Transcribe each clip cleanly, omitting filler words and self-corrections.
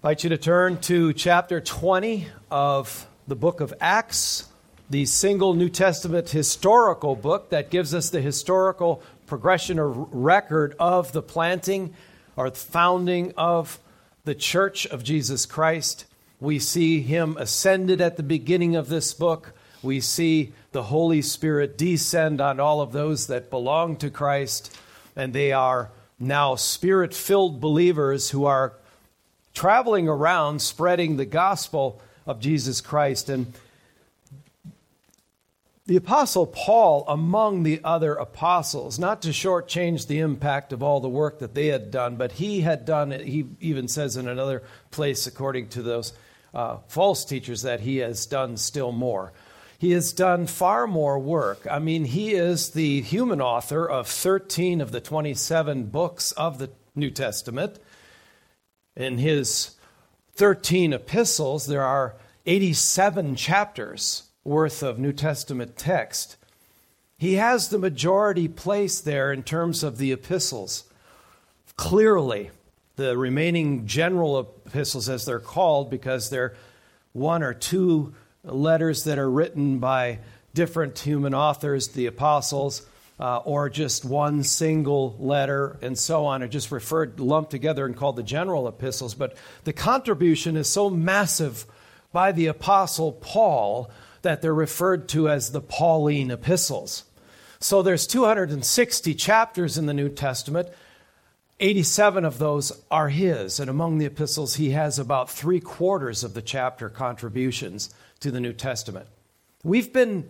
I invite you to turn to chapter 20 of the book of Acts, the single New Testament historical book that gives us the historical progression or record of the planting or the founding of the Church of Jesus Christ. We see him ascended at the beginning of this book. We see the Holy Spirit descend on all of those that belong to Christ, and they are now Spirit-filled believers who are traveling around spreading the gospel of Jesus Christ. And the Apostle Paul, among the other apostles, not to shortchange the impact of all the work that they had done, but he had done, he even says in another place, according to those false teachers, that he has done still more. He has done far more work. I mean, he is the human author of 13 of the 27 books of the New Testament. In his 13 epistles, there are 87 chapters worth of New Testament text. He has the majority place there in terms of the epistles. Clearly, the remaining general epistles, as they're called, because they're one or two letters that are written by different human authors, the apostles, or just one single letter and so on, are just lumped together and called the general epistles. But the contribution is so massive by the Apostle Paul that they're referred to as the Pauline epistles. So there's 260 chapters in the New Testament. 87 of those are his, and among the epistles, he has about 3/4 of the chapter contributions to the New Testament. We've been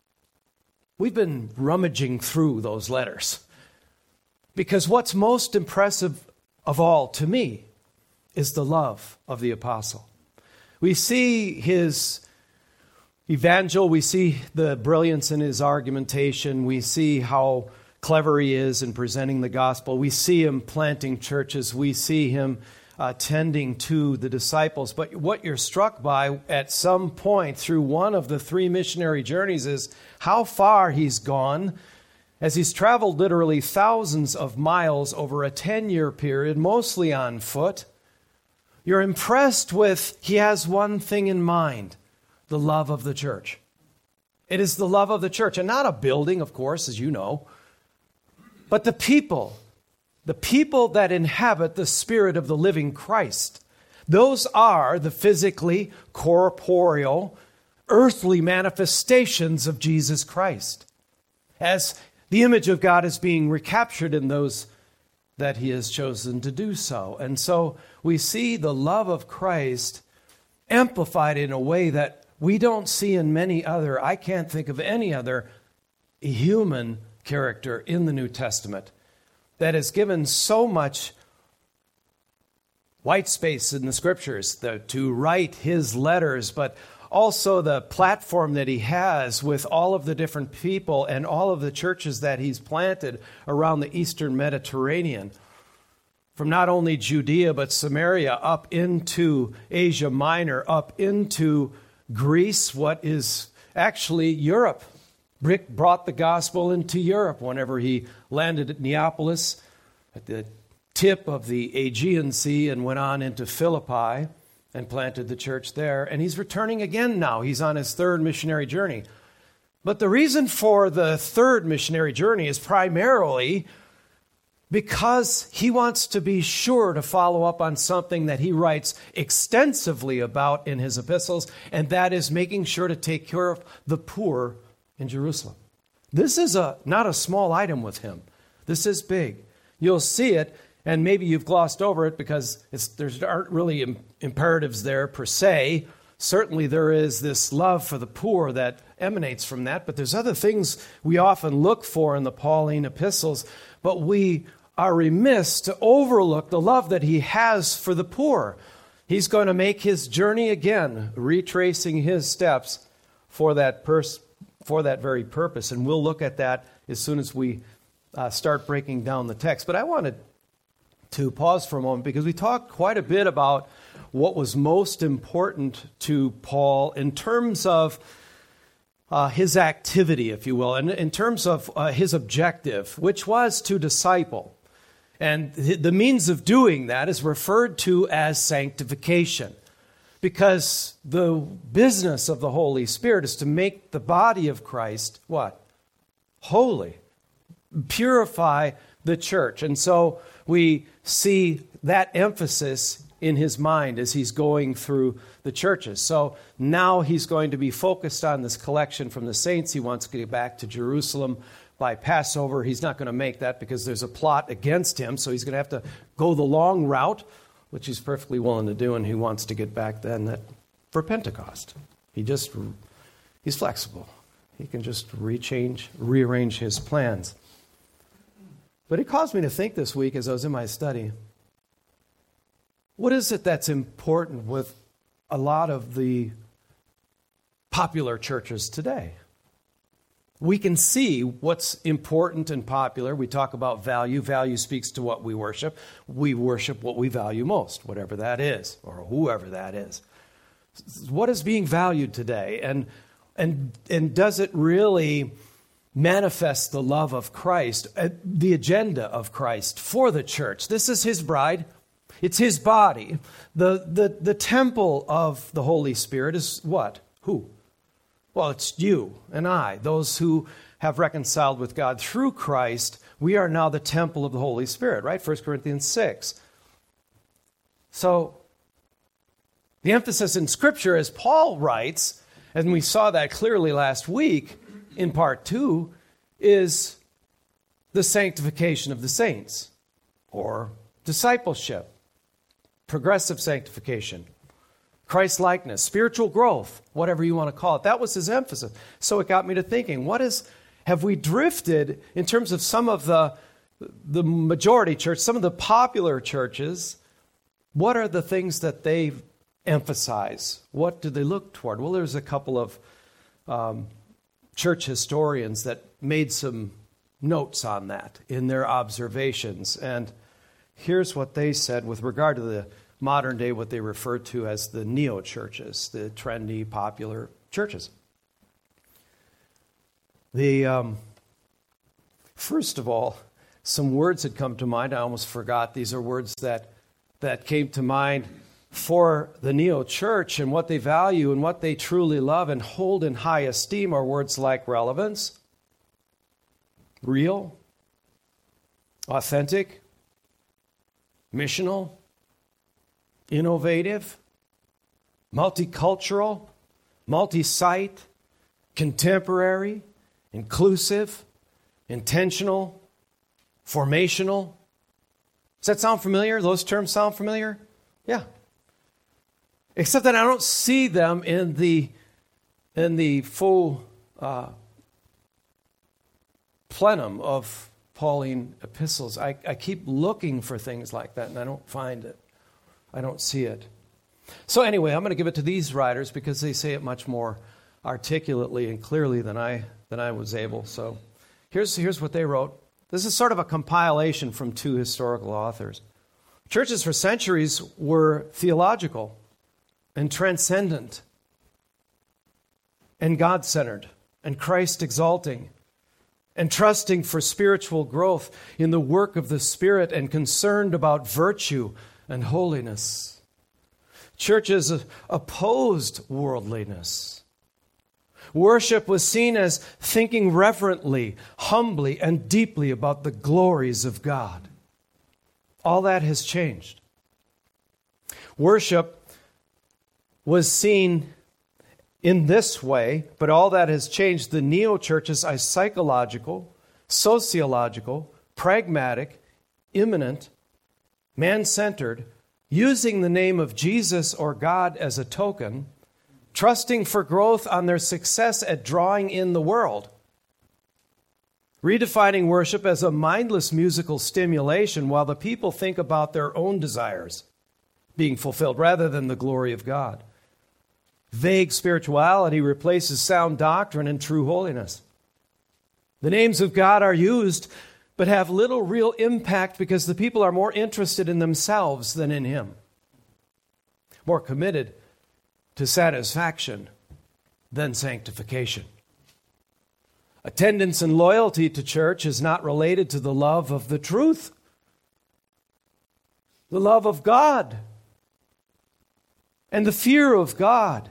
rummaging through those letters because what's most impressive of all to me is the love of the apostle. We see his evangel, we see the brilliance in his argumentation, we see how clever he is in presenting the gospel, we see him planting churches, we see him tending to the disciples. But what you're struck by at some point through one of the 3 missionary journeys is how far he's gone as he's traveled literally thousands of miles over a 10-year period, mostly on foot. You're impressed with he has one thing in mind, the love of the church. It is the love of the church, and not a building, of course, as you know, but the people that inhabit the Spirit of the living Christ. Those are the physically corporeal, earthly manifestations of Jesus Christ, as the image of God is being recaptured in those that he has chosen to do so. And so we see the love of Christ amplified in a way that we don't see in I can't think of any other human character in the New Testament that has given so much white space in the Scriptures to write his letters, but also the platform that he has with all of the different people and all of the churches that he's planted around the Eastern Mediterranean, from not only Judea but Samaria up into Asia Minor, up into Greece, what is actually Europe. Brought the gospel into Europe whenever he landed at Neapolis at the tip of the Aegean Sea and went on into Philippi and planted the church there. And he's returning again now. He's on his 3rd missionary journey. But the reason for the 3rd missionary journey is primarily because he wants to be sure to follow up on something that he writes extensively about in his epistles, and that is making sure to take care of the poor in Jerusalem. This is not a small item with him. This is big. You'll see it, and maybe you've glossed over it because there aren't really imperatives there per se. Certainly there is this love for the poor that emanates from that, but there's other things we often look for in the Pauline epistles, but we are remiss to overlook the love that he has for the poor. He's going to make his journey again, retracing his steps for that very purpose. And we'll look at that as soon as we start breaking down the text. But I wanted to pause for a moment because we talked quite a bit about what was most important to Paul in terms of his activity, if you will, and in terms of his objective, which was to disciple. And the means of doing that is referred to as sanctification. Because the business of the Holy Spirit is to make the body of Christ, what? Holy. Purify the church. And so we see that emphasis in his mind as he's going through the churches. So now he's going to be focused on this collection from the saints. He wants to get back to Jerusalem by Passover. He's not going to make that because there's a plot against him. So he's going to have to go the long route, which he's perfectly willing to do, and he wants to get back then for Pentecost. He's flexible. He can just rearrange his plans. But it caused me to think this week as I was in my study, what is it that's important with a lot of the popular churches today? We can see what's important and popular. We talk about value. Value speaks to what we worship. We worship what we value most, whatever that is, or whoever that is. What is being valued today? And does it really manifest the love of Christ, the agenda of Christ for the church? This is his bride. It's his body. The temple of the Holy Spirit is what? Who? Well, it's you and I, those who have reconciled with God through Christ. We are now the temple of the Holy Spirit, right? 1 Corinthians 6. So the emphasis in Scripture, as Paul writes, and we saw that clearly last week in part 2, is the sanctification of the saints, or discipleship, progressive sanctification, Christ-likeness, spiritual growth, whatever you want to call it. That was his emphasis. So it got me to thinking, have we drifted in terms of some of the majority church, some of the popular churches? What are the things that they emphasize? What do they look toward? Well, there's a couple of church historians that made some notes on that in their observations. And here's what they said with regard to the modern day, what they refer to as the neo-churches, the trendy, popular churches. First of all, some words had come to mind. I almost forgot. These are words that came to mind for the neo-church, and what they value and what they truly love and hold in high esteem are words like relevance, real, authentic, missional, innovative, multicultural, multi-site, contemporary, inclusive, intentional, formational. Does that sound familiar? Those terms sound familiar? Yeah. Except that I don't see them in the full plenum of Pauline epistles. I keep looking for things like that, and I don't find it. I don't see it. So anyway, I'm going to give it to these writers because they say it much more articulately and clearly than I was able. So here's what they wrote. This is sort of a compilation from two historical authors. Churches for centuries were theological and transcendent and God-centered and Christ-exalting and trusting for spiritual growth in the work of the Spirit and concerned about virtue and holiness. Churches opposed worldliness. Worship was seen as thinking reverently, humbly, and deeply about the glories of God. All that has changed. Worship was seen in this way, but all that has changed. The neo-churches are psychological, sociological, pragmatic, immanent, man-centered, using the name of Jesus or God as a token, trusting for growth on their success at drawing in the world, redefining worship as a mindless musical stimulation while the people think about their own desires being fulfilled rather than the glory of God. Vague spirituality replaces sound doctrine and true holiness. The names of God are used but have little real impact because the people are more interested in themselves than in Him, more committed to satisfaction than sanctification. Attendance and loyalty to church is not related to the love of the truth, the love of God and the fear of God,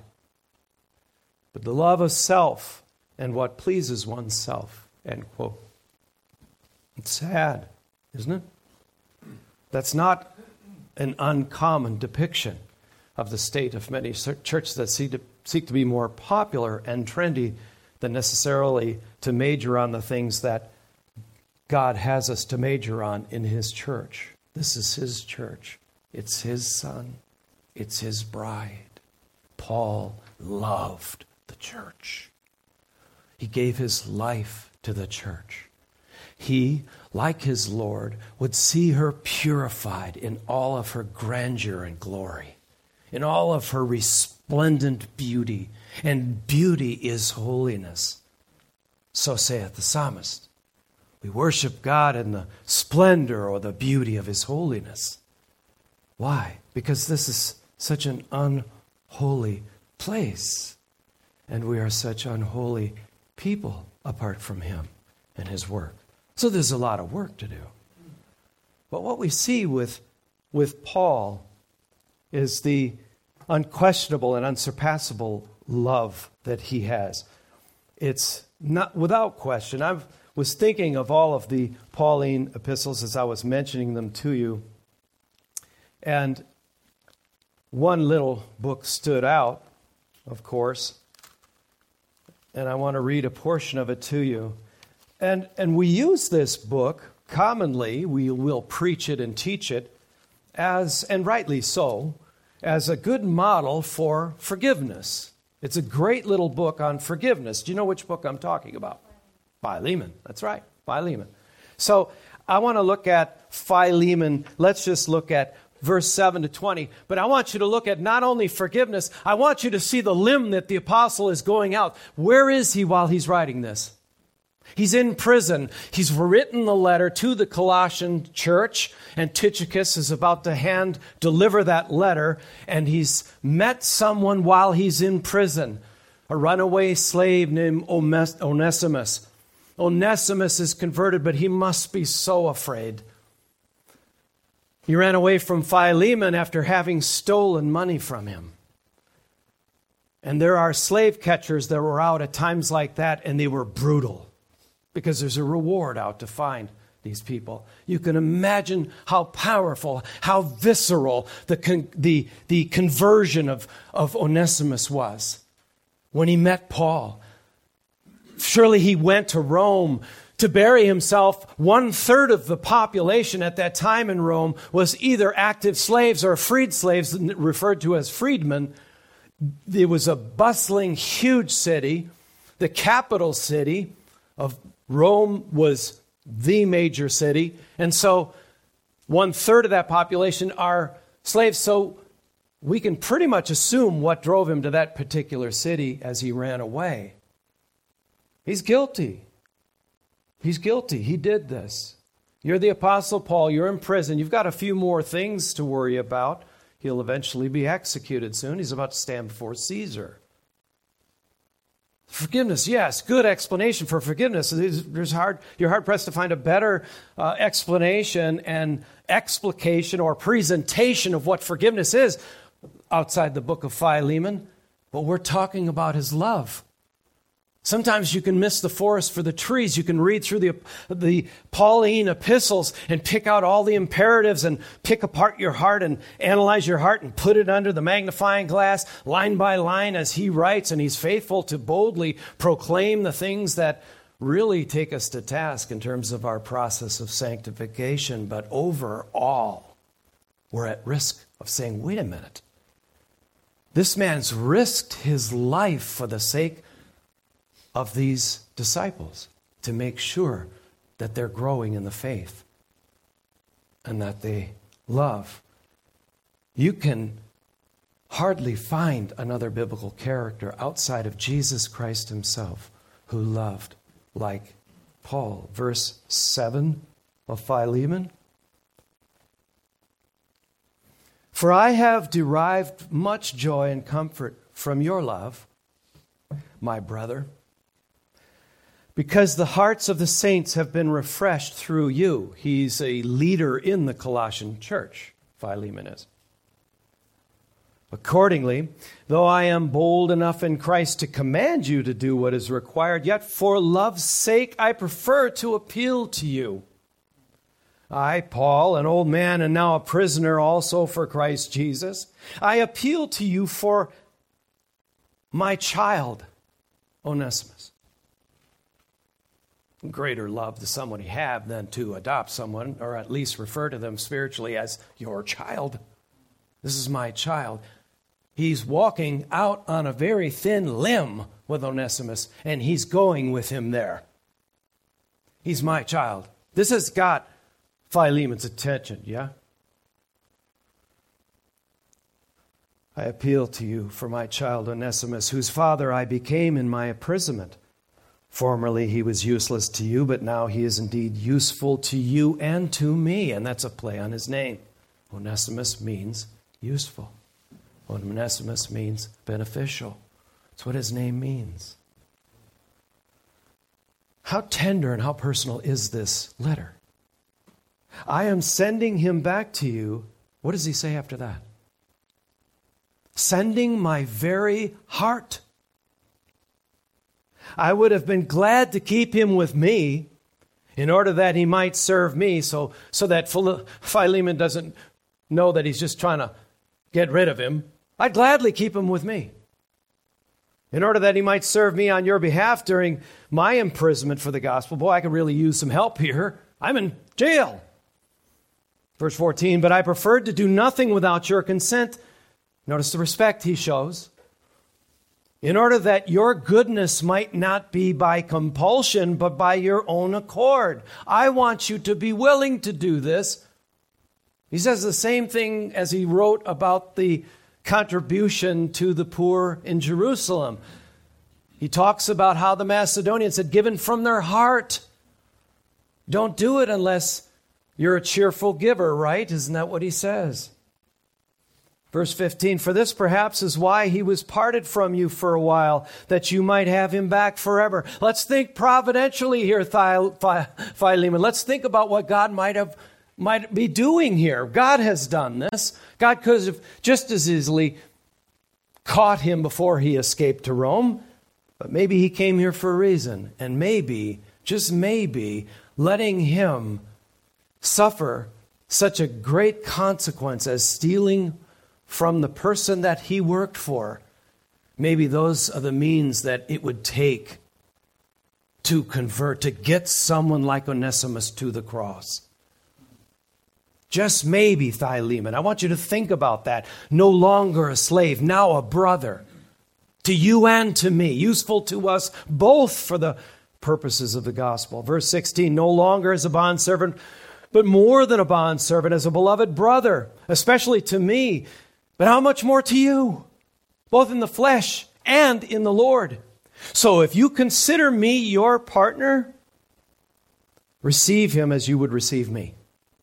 but the love of self and what pleases oneself, end quote. It's sad, isn't it? That's not an uncommon depiction of the state of many churches that seek to be more popular and trendy than necessarily to major on the things that God has us to major on in His church. This is His church. It's His Son. It's His bride. Paul loved the church. He gave his life to the church. He, like his Lord, would see her purified in all of her grandeur and glory, in all of her resplendent beauty. And beauty is holiness. So saith the psalmist. We worship God in the splendor or the beauty of His holiness. Why? Because this is such an unholy place. And we are such unholy people apart from Him and His work. So there's a lot of work to do. But what we see with Paul is the unquestionable and unsurpassable love that he has. It's not without question. I was thinking of all of the Pauline epistles as I was mentioning them to you. And one little book stood out, of course. And I want to read a portion of it to you. And we use this book commonly. We will preach it and teach it as, and rightly so, as a good model for forgiveness. It's a great little book on forgiveness. Do you know which book I'm talking about? Philemon. That's right, Philemon. So I want to look at Philemon. Let's just look at verse 7 to 20. But I want you to look at not only forgiveness, I want you to see the limb that the apostle is going out. Where is he while he's writing this? He's in prison. He's written the letter to the Colossian church, and Tychicus is about to deliver that letter, and he's met someone while he's in prison, a runaway slave named Onesimus. Onesimus is converted, but he must be so afraid. He ran away from Philemon after having stolen money from him. And there are slave catchers that were out at times like that, and they were brutal. Because there's a reward out to find these people. You can imagine how powerful, how visceral the conversion of Onesimus was when he met Paul. Surely he went to Rome to bury himself. 1/3 of the population at that time in Rome was either active slaves or freed slaves, referred to as freedmen. It was a bustling, huge city. The capital city of Rome was the major city, and so 1/3 of that population are slaves. So we can pretty much assume what drove him to that particular city as he ran away. He's guilty. He's guilty. He did this. You're the Apostle Paul. You're in prison. You've got a few more things to worry about. He'll eventually be executed soon. He's about to stand before Caesar. Forgiveness, yes, good explanation for forgiveness. You're hard-pressed to find a better explanation and explication or presentation of what forgiveness is outside the book of Philemon. But we're talking about his love. Sometimes you can miss the forest for the trees. You can read through the Pauline epistles and pick out all the imperatives and pick apart your heart and analyze your heart and put it under the magnifying glass line by line as he writes, and he's faithful to boldly proclaim the things that really take us to task in terms of our process of sanctification. But overall, we're at risk of saying, wait a minute. This man's risked his life for the sake of these disciples to make sure that they're growing in the faith and that they love. You can hardly find another biblical character outside of Jesus Christ himself who loved like Paul. Verse 7 of Philemon. For I have derived much joy and comfort from your love, my brother, because the hearts of the saints have been refreshed through you. He's a leader in the Colossian church, Philemon is. Accordingly, though I am bold enough in Christ to command you to do what is required, yet for love's sake I prefer to appeal to you. I, Paul, an old man and now a prisoner also for Christ Jesus, I appeal to you for my child, Onesimus. Greater love does somebody have than to adopt someone, or at least refer to them spiritually as your child. This is my child. He's walking out on a very thin limb with Onesimus, and he's going with him there. He's my child. This has got Philemon's attention, yeah? I appeal to you for my child Onesimus, whose father I became in my imprisonment. Formerly he was useless to you, but now he is indeed useful to you and to me. And that's a play on his name. Onesimus means useful. Onesimus means beneficial. That's what his name means. How tender and how personal is this letter? I am sending him back to you. What does he say after that? Sending my very heart. I would have been glad to keep him with me in order that he might serve me, so that Philemon doesn't know that he's just trying to get rid of him. I'd gladly keep him with me in order that he might serve me on your behalf during my imprisonment for the gospel. Boy, I could really use some help here. I'm in jail. Verse 14, but I preferred to do nothing without your consent. Notice the respect he shows. In order that your goodness might not be by compulsion, but by your own accord. I want you to be willing to do this. He says the same thing as he wrote about the contribution to the poor in Jerusalem. He talks about how the Macedonians had given from their heart. Don't do it unless you're a cheerful giver, right? Isn't that what he says? Verse 15, for this perhaps is why he was parted from you for a while, that you might have him back forever. Let's think providentially here, Philemon. Let's think about what God might be doing here. God has done this. God could have just as easily caught him before he escaped to Rome, but maybe he came here for a reason, and maybe, just maybe, letting him suffer such a great consequence as stealing from the person that he worked for. Maybe those are the means that it would take to convert, to get someone like Onesimus to the cross. Just maybe, Philemon. I want you to think about that. No longer a slave, now a brother. To you and to me, useful to us both for the purposes of the gospel. Verse 16, no longer as a bondservant, but more than a bondservant, as a beloved brother, especially to me. But how much more to you, both in the flesh and in the Lord? So if you consider me your partner, receive him as you would receive me.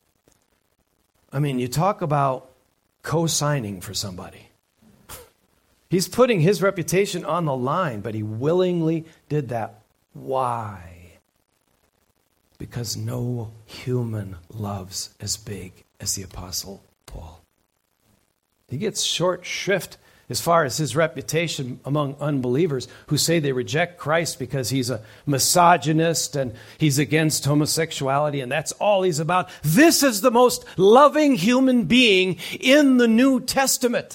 I mean, you talk about co-signing for somebody. He's putting his reputation on the line, but he willingly did that. Why? Because no human loves as big as the Apostle Paul. He gets short shrift as far as his reputation among unbelievers who say they reject Christ because he's a misogynist and he's against homosexuality and that's all he's about. This is the most loving human being in the New Testament.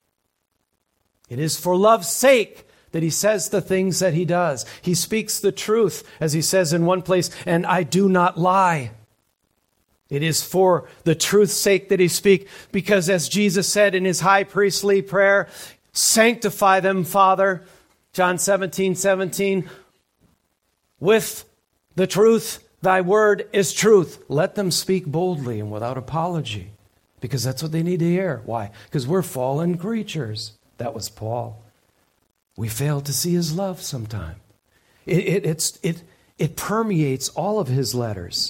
It is for love's sake that he says the things that he does. He speaks the truth, as he says in one place, and I do not lie. It is for the truth's sake that he speaks, because as Jesus said in his high priestly prayer, sanctify them, Father, John 17:17, with the truth, thy word is truth. Let them speak boldly and without apology, because that's what they need to hear. Why? Because we're fallen creatures. That was Paul. We fail to see his love sometime. It permeates all of his letters.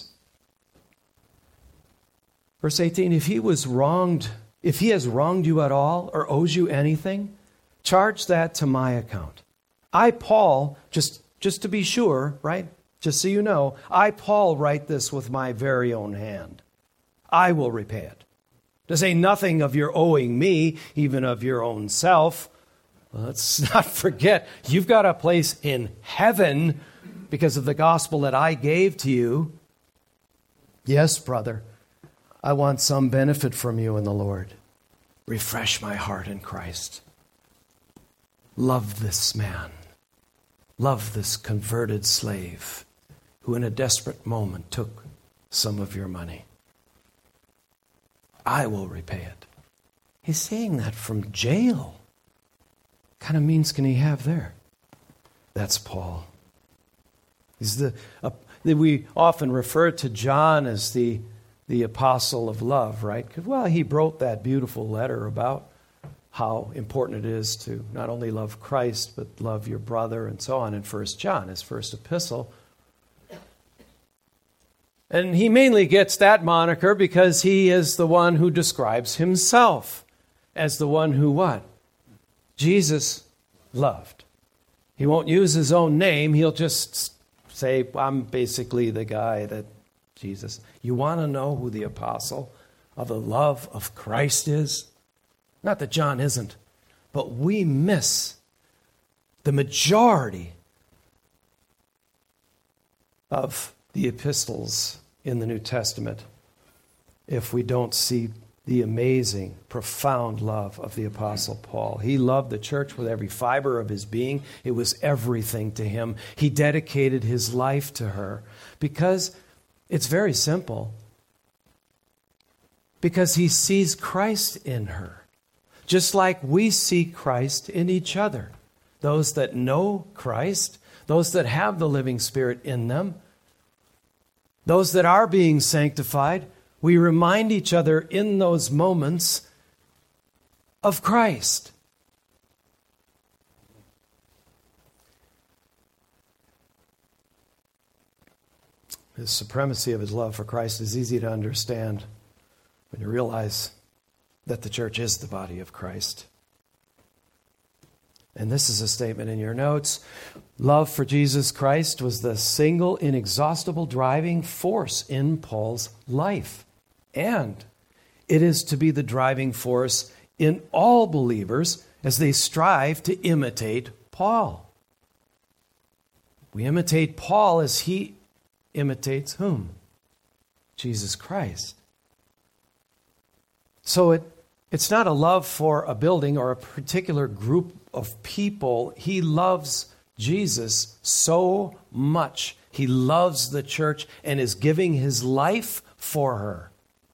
Verse 18, if he has wronged you at all or owes you anything, charge that to my account. I, Paul, just to be sure, right? Just so you know, I, Paul, write this with my very own hand. I will repay it. To say nothing of your owing me, even of your own self. Well, let's not forget, you've got a place in heaven because of the gospel that I gave to you. Yes, brother, I want some benefit from you in the Lord. Refresh my heart in Christ. Love this man. Love this converted slave who in a desperate moment took some of your money. I will repay it. He's saying that from jail. What kind of means can he have there? That's Paul. He's we often refer to John as the apostle of love, right? Because, well, he wrote that beautiful letter about how important it is to not only love Christ, but love your brother and so on in 1 John, his first epistle. And he mainly gets that moniker because he is the one who describes himself as the one who what? Jesus loved. He won't use his own name. He'll just say, I'm basically the guy that Jesus. You want to know who the apostle of the love of Christ is? Not that John isn't, but we miss the majority of the epistles in the New Testament if we don't see the amazing, profound love of the Apostle Paul. He loved the church with every fiber of his being. It was everything to him. He dedicated his life to her because it's very simple. Because he sees Christ in her, just like we see Christ in each other. Those that know Christ, those that have the living Spirit in them, those that are being sanctified, we remind each other in those moments of Christ. The supremacy of his love for Christ is easy to understand when you realize that the church is the body of Christ. And this is a statement in your notes. Love for Jesus Christ was the single, inexhaustible driving force in Paul's life. And it is to be the driving force in all believers as they strive to imitate Paul. We imitate Paul as he imitates whom? Jesus Christ. So it's not a love for a building or a particular group of people. He loves Jesus so much. He loves the church and is giving his life for her.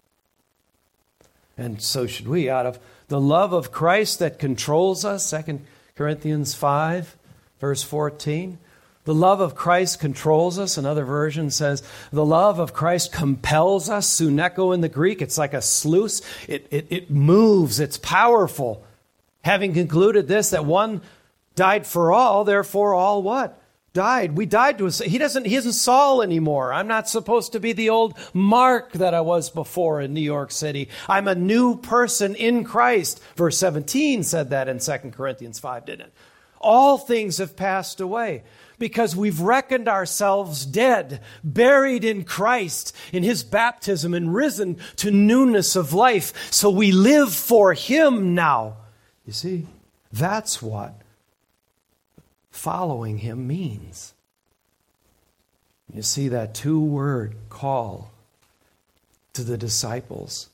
And so should we, out of the love of Christ that controls us, 2 Corinthians 5, verse 14. The love of Christ controls us. Another version says, the love of Christ compels us. Suneko in the Greek, it's like a sluice. It moves, it's powerful. Having concluded this, that one died for all, therefore all what? Died. We died to us. He isn't Saul anymore. I'm not supposed to be the old Mark that I was before in New York City. I'm a new person in Christ. Verse 17 said that in 2 Corinthians 5, didn't it? All things have passed away because we've reckoned ourselves dead, buried in Christ, in his baptism, and risen to newness of life. So we live for him now. You see, that's what following him means. You see that two-word call to the disciples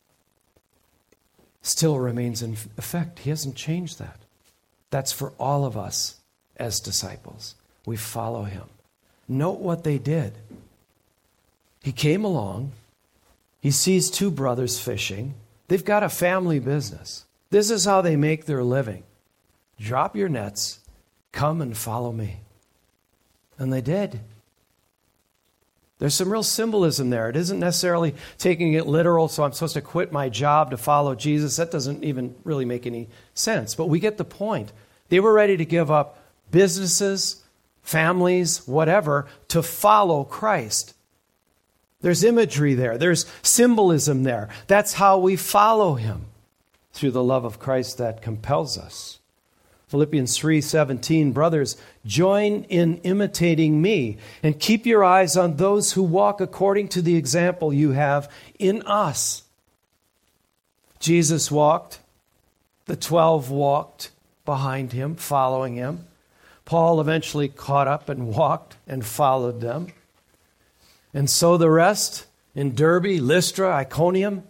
still remains in effect. He hasn't changed that. That's for all of us as disciples. We follow him. Note what they did. He came along. He sees two brothers fishing. They've got a family business. This is how they make their living. Drop your nets. Come and follow me. And they did. There's some real symbolism there. It isn't necessarily taking it literal, so I'm supposed to quit my job to follow Jesus. That doesn't even really make any sense. But we get the point. They were ready to give up businesses, families, whatever, to follow Christ. There's imagery there. There's symbolism there. That's how we follow him, through the love of Christ that compels us. Philippians 3:17, brothers, join in imitating me and keep your eyes on those who walk according to the example you have in us. Jesus walked. The 12 walked behind him, following him. Paul eventually caught up and walked and followed them. And so the rest in Derbe, Lystra, Iconium,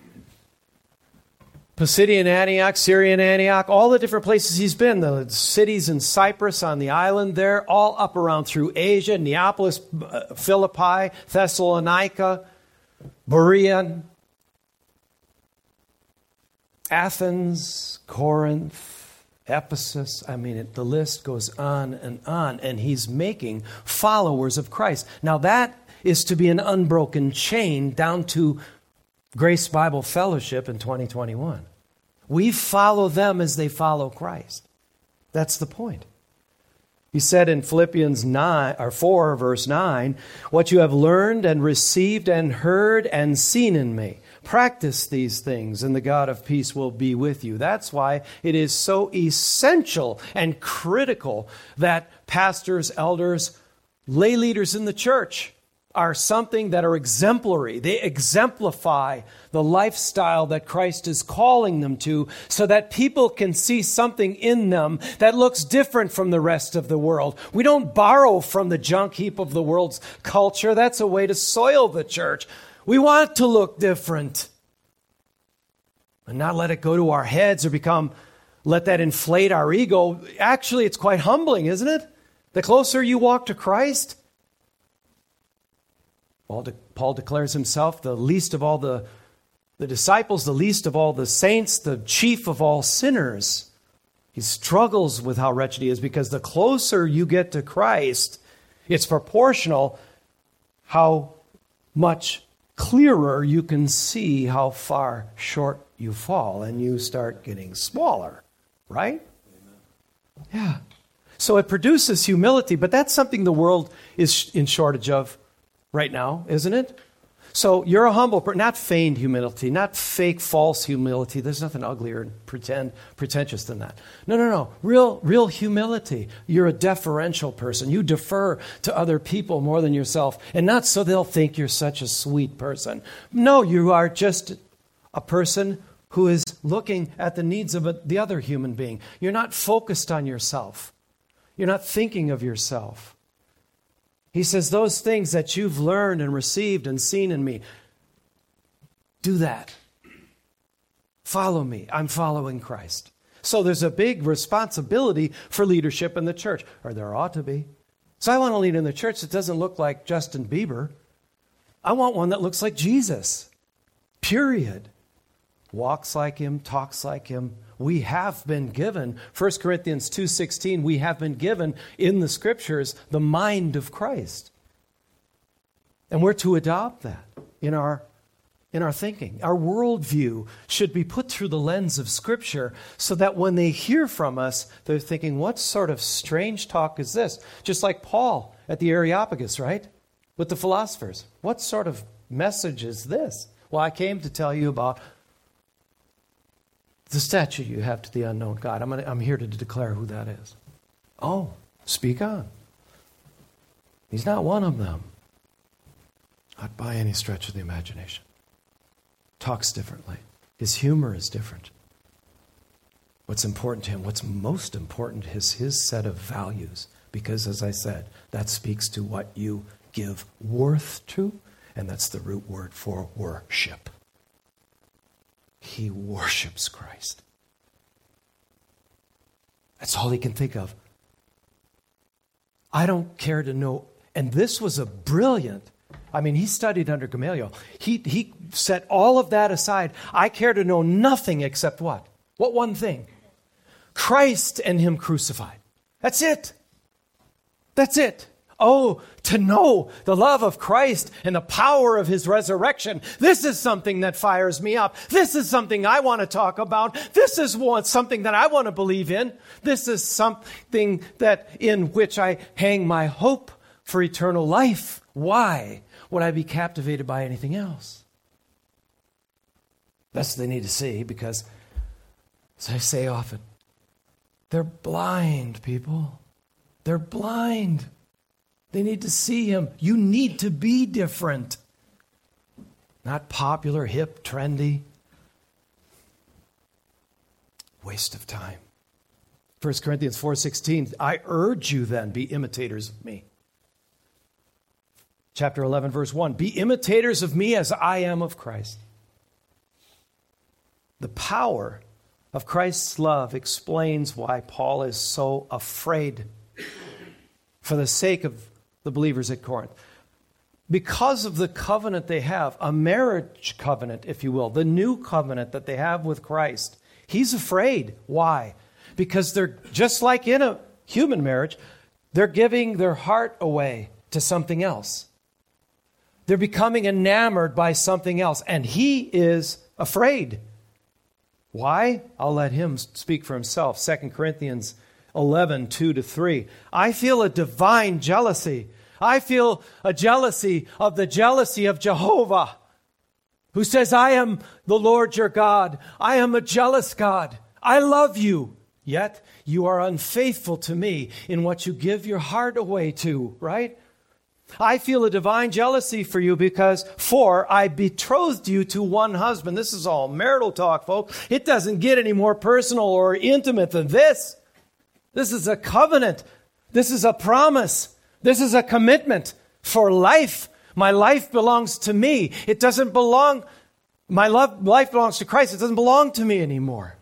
Pisidian Antioch, Syrian Antioch, all the different places he's been, the cities in Cyprus on the island there, all up around through Asia, Neapolis, Philippi, Thessalonica, Berea, Athens, Corinth, Ephesus. I mean, the list goes on, and he's making followers of Christ. Now that is to be an unbroken chain down to Grace Bible Fellowship in 2021. We follow them as they follow Christ. That's the point. He said in Philippians 4, verse 9, what you have learned and received and heard and seen in me, practice these things, and the God of peace will be with you. That's why it is so essential and critical that pastors, elders, lay leaders in the church are something that are exemplary. They exemplify the lifestyle that Christ is calling them to so that people can see something in them that looks different from the rest of the world. We don't borrow from the junk heap of the world's culture. That's a way to soil the church. We want it to look different and not let it go to our heads or let that inflate our ego. Actually, it's quite humbling, isn't it? The closer you walk to Christ, Paul declares himself the least of all the disciples, the least of all the saints, the chief of all sinners. He struggles with how wretched he is because the closer you get to Christ, it's proportional how much clearer you can see how far short you fall, and you start getting smaller, right? Amen. Yeah. So it produces humility, but that's something the world is in shortage of right now, isn't it? So you're a humble person, not feigned humility, not fake, false humility. There's nothing uglier and pretentious than that. No. Real humility. You're a deferential person. You defer to other people more than yourself, and not so they'll think you're such a sweet person. No, you are just a person who is looking at the needs of the other human being. You're not focused on yourself. You're not thinking of yourself. He says, those things that you've learned and received and seen in me, do that. Follow me. I'm following Christ. So there's a big responsibility for leadership in the church, or there ought to be. So I want to lead in the church that doesn't look like Justin Bieber. I want one that looks like Jesus. Period. Walks like him, talks like him. We have been given, 1 Corinthians 2:16, we have been given in the Scriptures the mind of Christ. And we're to adopt that in our thinking. Our worldview should be put through the lens of Scripture so that when they hear from us, they're thinking, what sort of strange talk is this? Just like Paul at the Areopagus, right? With the philosophers. What sort of message is this? Well, I came to tell you about the statue you have to the unknown God. I'm here to declare who that is. Oh, speak on. He's not one of them. Not by any stretch of the imagination. Talks differently. His humor is different. What's important to him, what's most important is his set of values. Because, as I said, that speaks to what you give worth to, and that's the root word for worship. He worships Christ. That's all he can think of. I don't care to know. And this was a brilliant, he studied under Gamaliel. He set all of that aside. I care to know nothing except what? What one thing? Christ and him crucified. That's it. That's it. Oh, to know the love of Christ and the power of his resurrection. This is something that fires me up. This is something I want to talk about. This is something that I want to believe in. This is something that in which I hang my hope for eternal life. Why would I be captivated by anything else? That's what they need to see because, as I say often, they're blind, people. They're blind. They need to see him. You need to be different. Not popular, hip, trendy. Waste of time. 1 Corinthians 4:16, I urge you then, be imitators of me. Chapter 11, verse 1, be imitators of me as I am of Christ. The power of Christ's love explains why Paul is so afraid for the sake of the believers at Corinth. Because of the covenant they have, a marriage covenant, if you will, the new covenant that they have with Christ, he's afraid. Why? Because they're just like in a human marriage, they're giving their heart away to something else. They're becoming enamored by something else, and he is afraid. Why? I'll let him speak for himself. 2 Corinthians 11, 2-3. I feel a divine jealousy. I feel a jealousy of the jealousy of Jehovah, who says, I am the Lord your God. I am a jealous God. I love you. Yet you are unfaithful to me in what you give your heart away to, right? I feel a divine jealousy for you because, I betrothed you to one husband. This is all marital talk, folks. It doesn't get any more personal or intimate than this. This is a covenant. This is a promise. This is a commitment for life. My life belongs to me. It doesn't belong, life belongs to Christ. It doesn't belong to me anymore.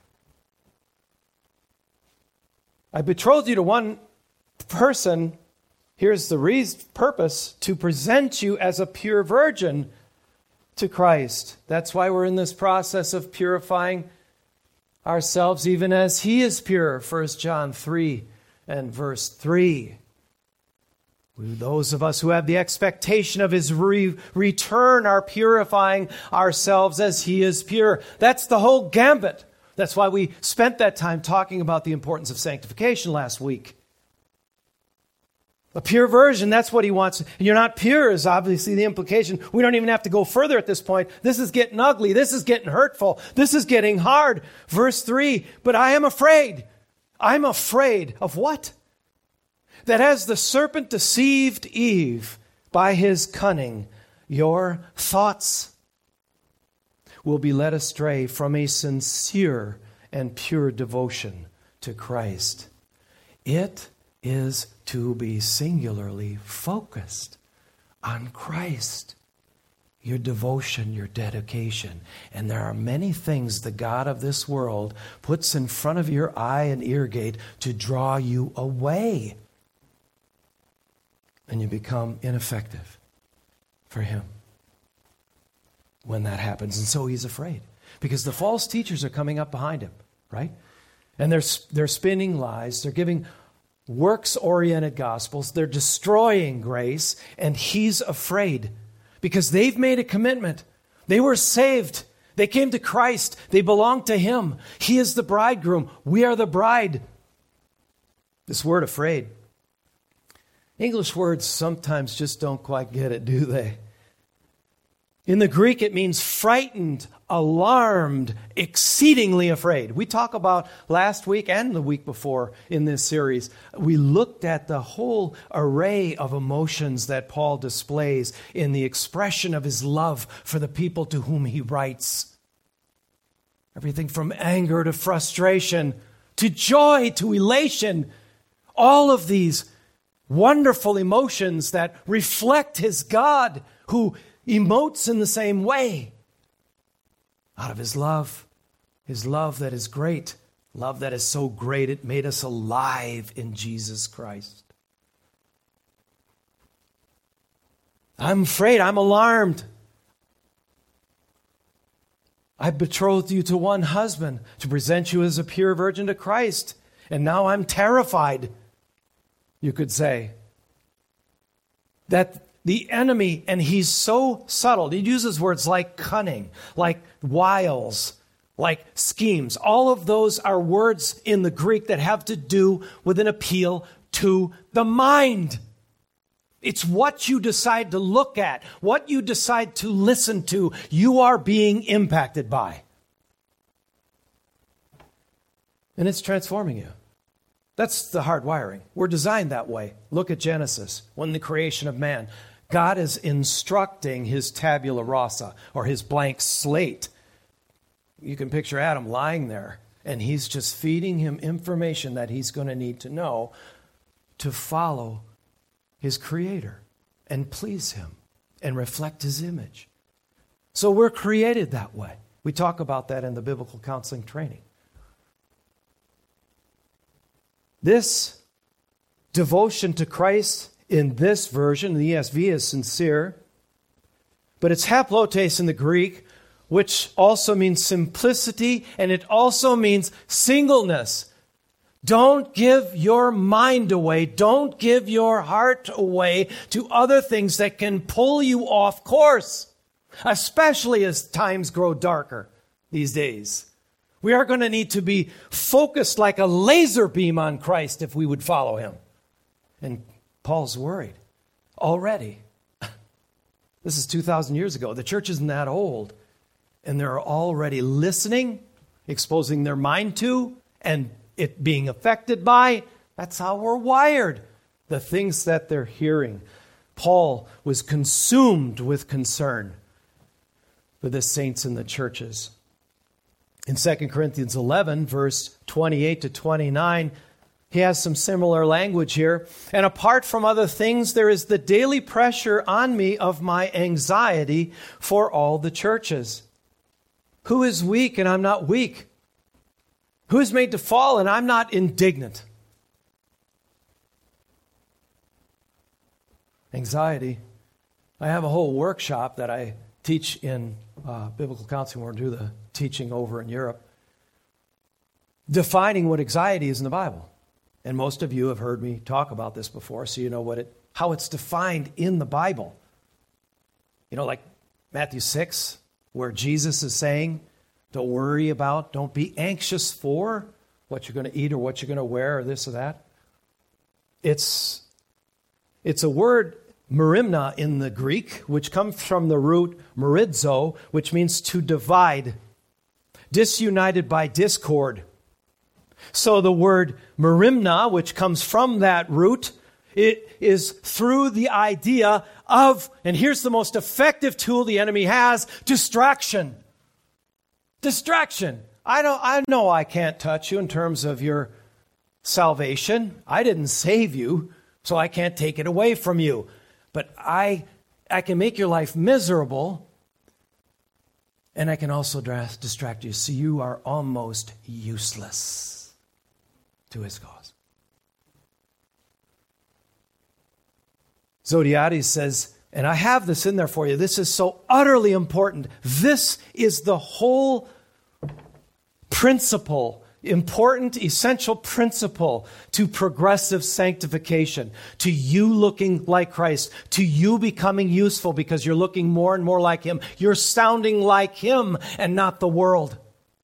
I betrothed you to one person. Here's the purpose, to present you as a pure virgin to Christ. That's why we're in this process of purifying ourselves even as he is pure. 1 John 3 and verse 3. Those of us who have the expectation of his return are purifying ourselves as he is pure. That's the whole gambit. That's why we spent that time talking about the importance of sanctification last week. A pure virgin, that's what he wants. And you're not pure is obviously the implication. We don't even have to go further at this point. This is getting ugly. This is getting hurtful. This is getting hard. Verse 3, but I am afraid. I'm afraid of what? That as the serpent deceived Eve by his cunning, your thoughts will be led astray from a sincere and pure devotion to Christ. It is to be singularly focused on Christ. Your devotion, your dedication. And there are many things the God of this world puts in front of your eye and ear gate to draw you away. And you become ineffective for him when that happens. And so he's afraid because the false teachers are coming up behind him, right? And they're spinning lies. They're giving works-oriented gospels. They're destroying grace, and he's afraid because they've made a commitment. They were saved. They came to Christ. They belong to him. He is the bridegroom. We are the bride. This word afraid. English words sometimes just don't quite get it, do they? In the Greek, it means frightened, alarmed, exceedingly afraid. We talked about last week and the week before in this series. We looked at the whole array of emotions that Paul displays in the expression of his love for the people to whom he writes. Everything from anger to frustration to joy to elation. All of these wonderful emotions that reflect his God who emotes in the same way out of his love that is great, love that is so great it made us alive in Jesus Christ. I'm afraid, I'm alarmed. I betrothed you to one husband to present you as a pure virgin to Christ, and now I'm terrified, you could say, that the enemy, and he's so subtle. He uses words like cunning, like wiles, like schemes. All of those are words in the Greek that have to do with an appeal to the mind. It's what you decide to look at, what you decide to listen to, you are being impacted by. And it's transforming you. That's the hard wiring. We're designed that way. Look at Genesis, when the creation of man. God is instructing his tabula rasa, or his blank slate. You can picture Adam lying there And he's just feeding him information that he's going to need to know to follow his Creator and please him and reflect his image. So we're created that way. We talk about that in the biblical counseling training. This devotion to Christ in this version, the ESV, is sincere, but it's haplotes in the Greek, which also means simplicity, and it also means singleness. Don't give your mind away. Don't give your heart away to other things that can pull you off course, especially as times grow darker these days. We are going to need to be focused like a laser beam on Christ if we would follow him. And Paul's worried already. This is 2,000 years ago. The church isn't that old. And they're already listening, exposing their mind to, and it being affected by. That's how we're wired. The things that they're hearing. Paul was consumed with concern for the saints in the churches. In 2 Corinthians 11, verse 28 to 29, he has some similar language here. And apart from other things, there is the daily pressure on me of my anxiety for all the churches. Who is weak and I'm not weak? Who is made to fall and I'm not indignant? Anxiety. I have a whole workshop that I teach in biblical counseling. We're going to do the teaching over in Europe, defining what anxiety is in the Bible. And most of you have heard me talk about this before, so you know how it's defined in the Bible. You know, like Matthew 6, where Jesus is saying, don't be anxious for what you're going to eat or what you're going to wear or this or that. It's a word, merimna in the Greek, which comes from the root meridzo, which means to divide, disunited by discord. So the word merimna, which comes from that root, it is through the idea of, and here's the most effective tool the enemy has, distraction. Distraction. I know I can't touch you in terms of your salvation. I didn't save you, so I can't take it away from you. But I can make your life miserable, and I can also distract you so you are almost useless to his cause. Zodiades says, and I have this in there for you, this is so utterly important. This is the whole principle, important, essential principle to progressive sanctification, to you looking like Christ, to you becoming useful because you're looking more and more like him. You're sounding like him and not the world.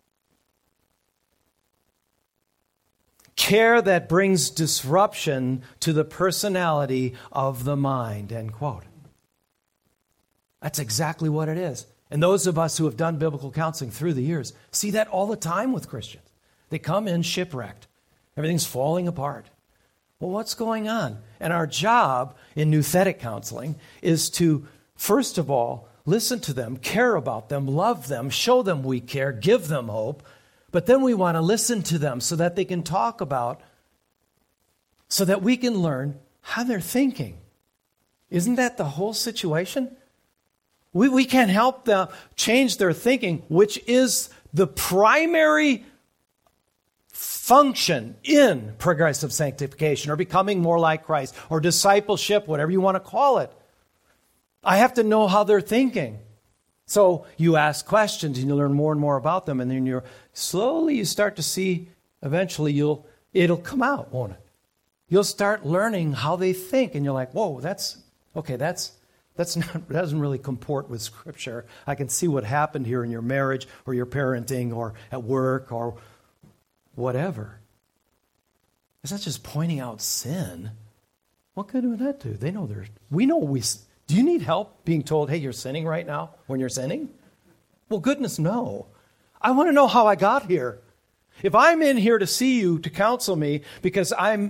Care that brings disruption to the personality of the mind, end quote. That's exactly what it is. And those of us who have done biblical counseling through the years see that all the time with Christians. They come in shipwrecked. Everything's falling apart. Well, what's going on? And our job in nouthetic counseling is to, first of all, listen to them, care about them, love them, show them we care, give them hope. But then we want to listen to them so that they can talk about, so that we can learn how they're thinking. Isn't that the whole situation? We can't help them change their thinking, which is the primary function in progressive sanctification or becoming more like Christ or discipleship, whatever you want to call it. I have to know how they're thinking. So you ask questions and you learn more and more about them, and then you start to see, eventually it'll come out, won't it? You'll start learning how they think, and you're like, whoa, that doesn't really comport with Scripture. I can see what happened here in your marriage or your parenting or at work or whatever. Is that just pointing out sin? What good would that do? Do you need help being told, hey, you're sinning right now when you're sinning? Well, goodness, no. I want to know how I got here. If I'm in here to see you, to counsel me, because I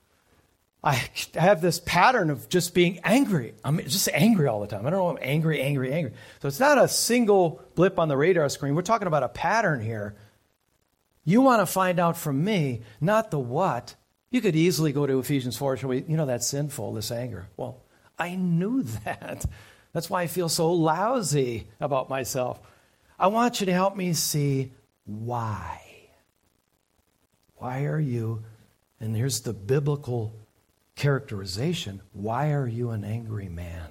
have this pattern of just being angry. I'm just angry all the time. I don't know, I'm angry. So it's not a single blip on the radar screen. We're talking about a pattern here. You want to find out from me, not the what. You could easily go to Ephesians 4, that's sinful, this anger. Well, I knew that. That's why I feel so lousy about myself. I want you to help me see why. Why are you, and here's the biblical characterization, why are you an angry man?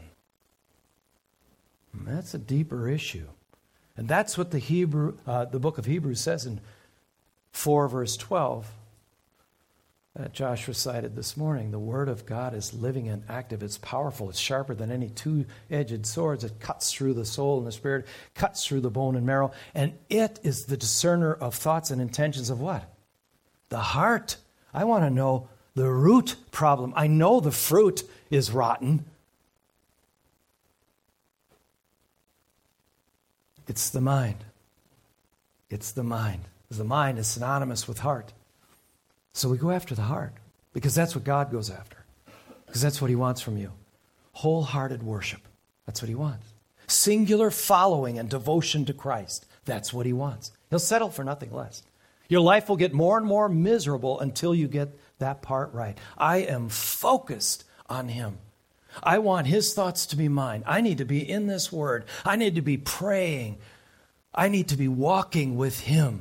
And that's a deeper issue. And that's what the book of Hebrews says in 4 verse 12 that Josh recited this morning. The word of God is living and active. It's powerful. It's sharper than any two-edged swords. It cuts through the soul and the spirit, cuts through the bone and marrow. And it is the discerner of thoughts and intentions of what? The heart. I want to know the root problem. I know the fruit is rotten. It's the mind. It's the mind. The mind is synonymous with heart. So we go after the heart because that's what God goes after. Because that's what he wants from you. Wholehearted worship. That's what he wants. Singular following and devotion to Christ. That's what he wants. He'll settle for nothing less. Your life will get more and more miserable until you get that part right. I am focused on him. I want his thoughts to be mine. I need to be in this word. I need to be praying. I need to be walking with him.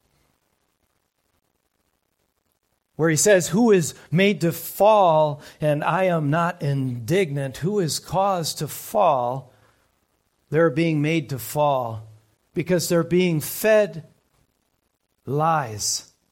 Where he says, who is made to fall, and I am not indignant. Who is caused to fall? They're being made to fall because they're being fed lies.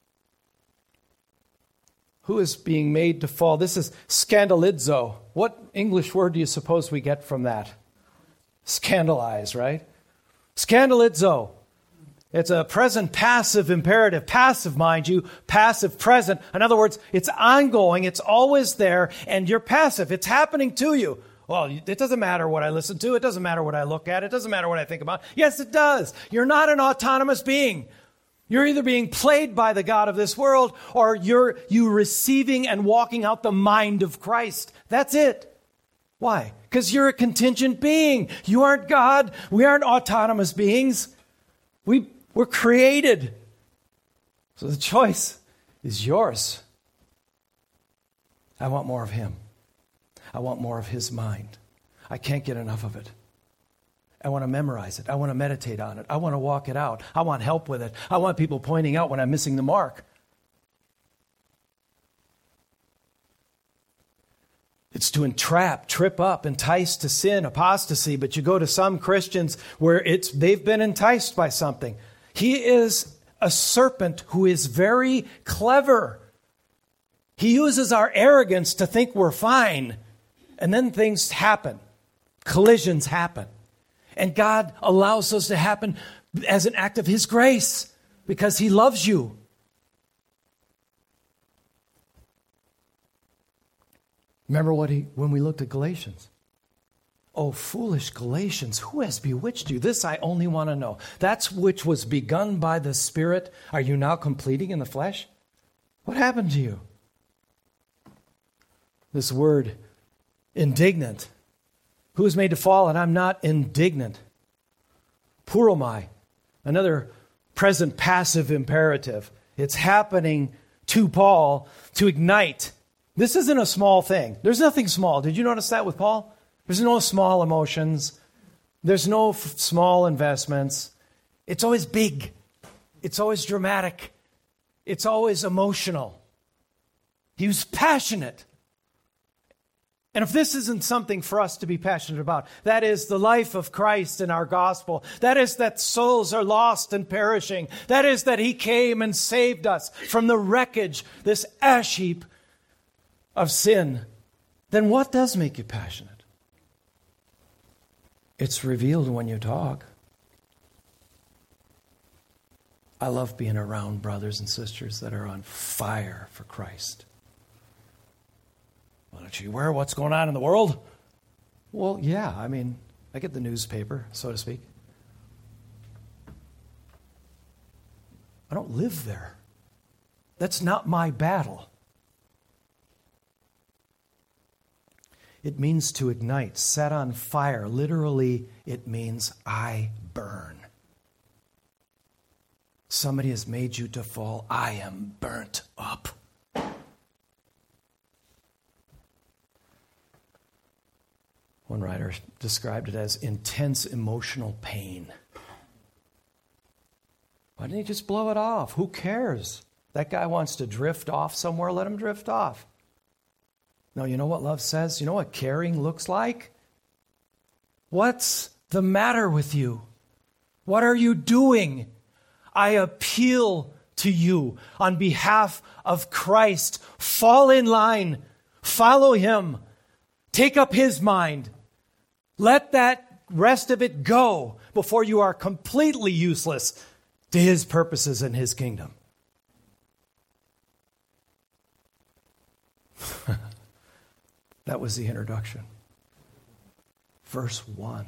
Who is being made to fall? This is scandalizo. What English word do you suppose we get from that? Scandalize, right? Scandalizo. It's a present passive imperative. Passive, mind you, passive present. In other words, it's ongoing. It's always there, and you're passive. It's happening to you. Well, it doesn't matter what I listen to. It doesn't matter what I look at. It doesn't matter what I think about. Yes, it does. You're not an autonomous being. You're either being played by the God of this world or you receiving and walking out the mind of Christ. That's it. Why? Because you're a contingent being. You aren't God. We aren't autonomous beings. We're created. So the choice is yours. I want more of him. I want more of his mind. I can't get enough of it. I want to memorize it. I want to meditate on it. I want to walk it out. I want help with it. I want people pointing out when I'm missing the mark. It's to entrap, trip up, entice to sin, apostasy. But you go to some Christians where they've been enticed by something. He is a serpent who is very clever. He uses our arrogance to think we're fine. And then things happen. Collisions happen. And God allows those to happen as an act of his grace because he loves you. Remember when we looked at Galatians? Oh, foolish Galatians, who has bewitched you? This I only want to know. That's which was begun by the Spirit. Are you now completing in the flesh? What happened to you? This word, indignant. Who is made to fall, and I'm not indignant. Puromai, another present passive imperative. It's happening to Paul to ignite. This isn't a small thing. There's nothing small. Did you notice that with Paul? There's no small emotions. There's no small investments. It's always big. It's always dramatic. It's always emotional. He was passionate. And if this isn't something for us to be passionate about, that is the life of Christ in our gospel. That is that souls are lost and perishing. That is that he came and saved us from the wreckage, this ash heap of sin. Then what does make you passionate? It's revealed when you talk. I love being around brothers and sisters that are on fire for Christ. Why don't you aware of what's going on in the world? Well, yeah, I get the newspaper, so to speak. I don't live there. That's not my battle. It means to ignite, set on fire. Literally, it means I burn. Somebody has made you to fall. I am burnt up. One writer described it as intense emotional pain. Why didn't he just blow it off? Who cares? That guy wants to drift off somewhere, let him drift off. No, you know what love says? You know what caring looks like? What's the matter with you? What are you doing? I appeal to you on behalf of Christ. Fall in line. Follow him. Take up his mind. Let that rest of it go before you are completely useless to his purposes and his kingdom. That was the introduction. Verse 1.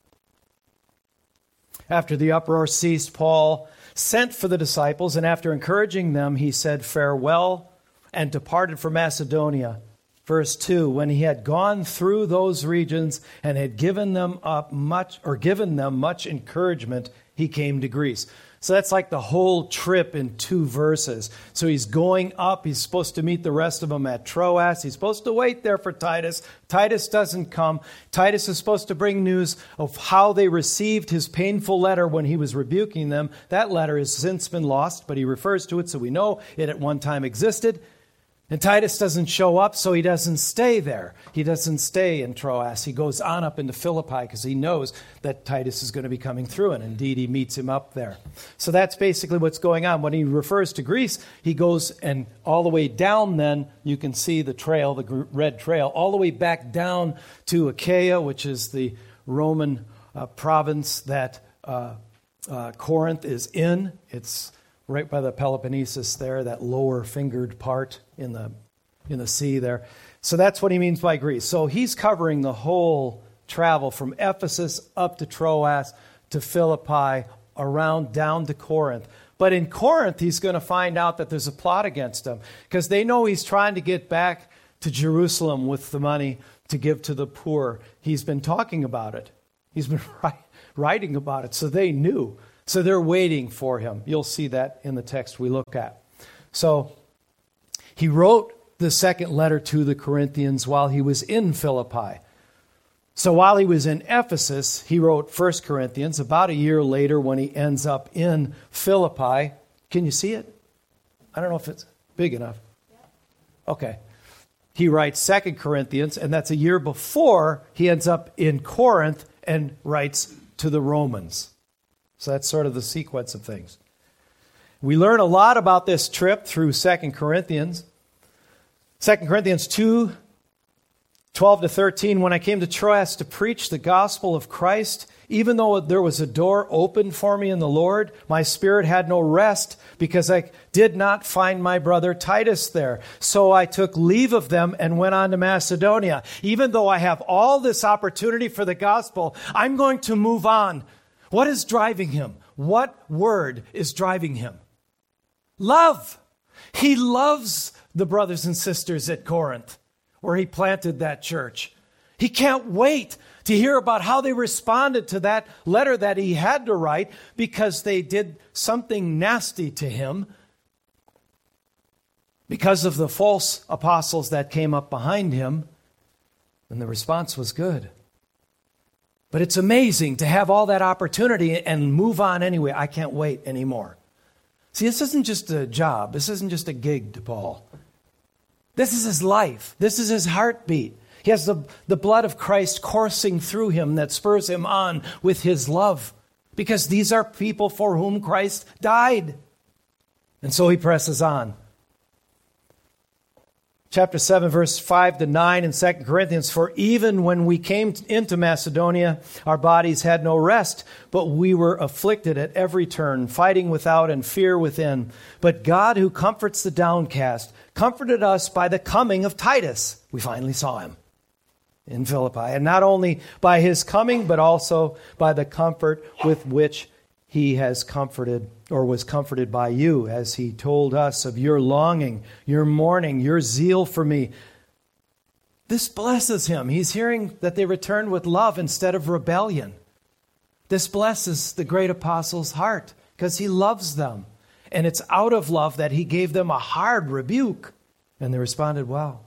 After the uproar ceased, Paul sent for the disciples, and after encouraging them, he said farewell and departed for Macedonia. Verse 2, when he had gone through those regions and had given them much encouragement, he came to Greece. So that's like the whole trip in 2 verses. So he's going up. He's supposed to meet the rest of them at Troas. He's supposed to wait there for Titus. Titus doesn't come. Titus is supposed to bring news of how they received his painful letter when he was rebuking them. That letter has since been lost, but he refers to it so we know it at one time existed. And Titus doesn't show up, so he doesn't stay there. He doesn't stay in Troas. He goes on up into Philippi because he knows that Titus is going to be coming through, and indeed he meets him up there. So that's basically what's going on. When he refers to Greece, he goes and all the way down then, you can see the trail, the red trail, all the way back down to Achaia, which is the Roman province that Corinth is in. It's right by the Peloponnesus there, that lower fingered part in the sea there. So that's what he means by Greece. So he's covering the whole travel from Ephesus up to Troas to Philippi, around down to Corinth. But in Corinth, he's going to find out that there's a plot against him because they know he's trying to get back to Jerusalem with the money to give to the poor. He's been talking about it. He's been writing about it, so they knew. So they're waiting for him. You'll see that in the text we look at. So he wrote the second letter to the Corinthians while he was in Philippi. So while he was in Ephesus, he wrote 1 Corinthians. About a year later, when he ends up in Philippi, can you see it? I don't know if it's big enough. Okay. He writes 2 Corinthians, and that's a year before he ends up in Corinth and writes to the Romans. So that's sort of the sequence of things. We learn a lot about this trip through 2 Corinthians. 2 Corinthians 2, 12 to 13, when I came to Troas to preach the gospel of Christ, even though there was a door open for me in the Lord, my spirit had no rest because I did not find my brother Titus there. So I took leave of them and went on to Macedonia. Even though I have all this opportunity for the gospel, I'm going to move on. What is driving him? What word is driving him? Love. He loves the brothers and sisters at Corinth, where he planted that church. He can't wait to hear about how they responded to that letter that he had to write because they did something nasty to him because of the false apostles that came up behind him. And the response was good. But it's amazing to have all that opportunity and move on anyway. I can't wait anymore. See, this isn't just a job. This isn't just a gig to Paul. This is his life. This is his heartbeat. He has the blood of Christ coursing through him that spurs him on with his love. Because these are people for whom Christ died. And so he presses on. Chapter 7, verse 5 to 9 in 2 Corinthians, for even when we came into Macedonia, our bodies had no rest, but we were afflicted at every turn, fighting without and fear within. But God, who comforts the downcast, comforted us by the coming of Titus. We finally saw him in Philippi. And not only by his coming, but also by the comfort with which he has comforted or was comforted by you, as he told us of your longing, your mourning, your zeal for me. This blesses him. He's hearing that they returned with love instead of rebellion. This blesses the great apostle's heart. because he loves them. And it's out of love that he gave them a hard rebuke. And they responded well.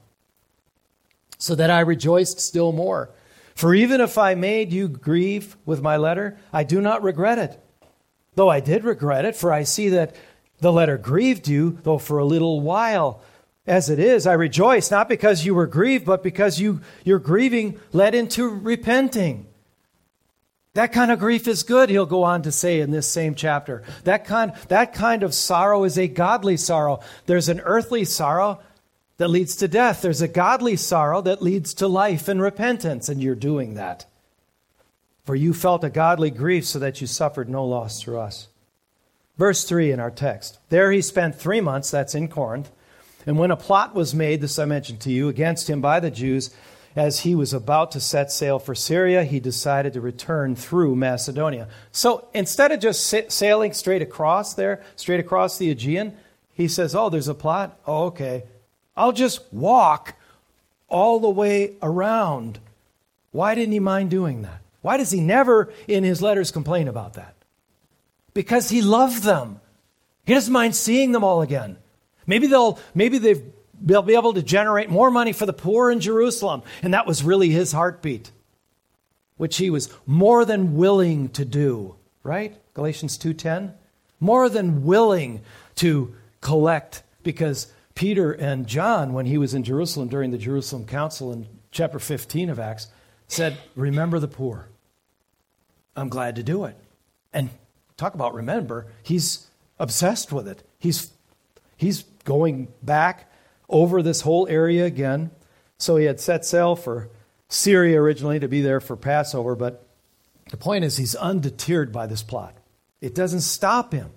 So that I rejoiced still more. For even if I made you grieve with my letter, I do not regret it. Though I did regret it, for I see that the letter grieved you, though for a little while. As it is, I rejoice, not because you were grieved, but because your grieving led into repenting. That kind of grief is good, he'll go on to say in this same chapter. That kind of sorrow is a godly sorrow. There's an earthly sorrow that leads to death. There's a godly sorrow that leads to life and repentance, and you're doing that. For you felt a godly grief so that you suffered no loss through us. Verse 3 in our text. There he spent 3 months, that's in Corinth, and when a plot was made, this I mentioned to you, against him by the Jews, as he was about to set sail for Syria, he decided to return through Macedonia. So instead of just sailing straight across the Aegean, he says, oh, there's a plot? Oh, okay. I'll just walk all the way around. Why didn't he mind doing that? Why does he never in his letters complain about that? Because he loved them. He doesn't mind seeing them all again. Maybe they'll be able to generate more money for the poor in Jerusalem. And that was really his heartbeat, which he was more than willing to do, right? Galatians 2:10. More than willing to collect, because Peter and John, when he was in Jerusalem during the Jerusalem Council in chapter 15 of Acts, said, remember the poor. I'm glad to do it. And talk about remember, he's obsessed with it. He's going back over this whole area again. So he had set sail for Syria originally to be there for Passover, but the point is he's undeterred by this plot. It doesn't stop him.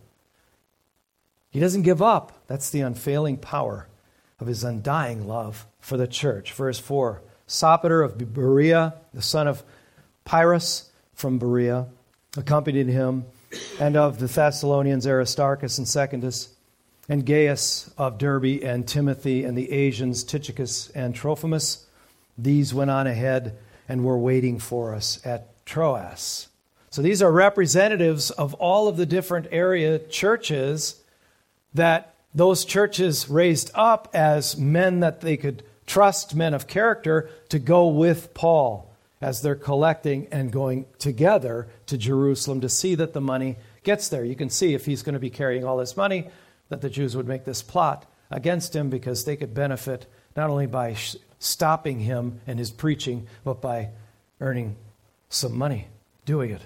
He doesn't give up. That's the unfailing power of his undying love for the church. Verse 4, Sopater of Berea, the son of Pyrrhus from Berea, accompanied him, and of the Thessalonians Aristarchus and Secundus, and Gaius of Derbe, and Timothy, and the Asians Tychicus and Trophimus. These went on ahead and were waiting for us at Troas. So these are representatives of all of the different area churches that those churches raised up as men that they could trust, men of character, to go with Paul as they're collecting and going together to Jerusalem to see that the money gets there. You can see if he's going to be carrying all this money, that the Jews would make this plot against him because they could benefit not only by stopping him and his preaching, but by earning some money doing it.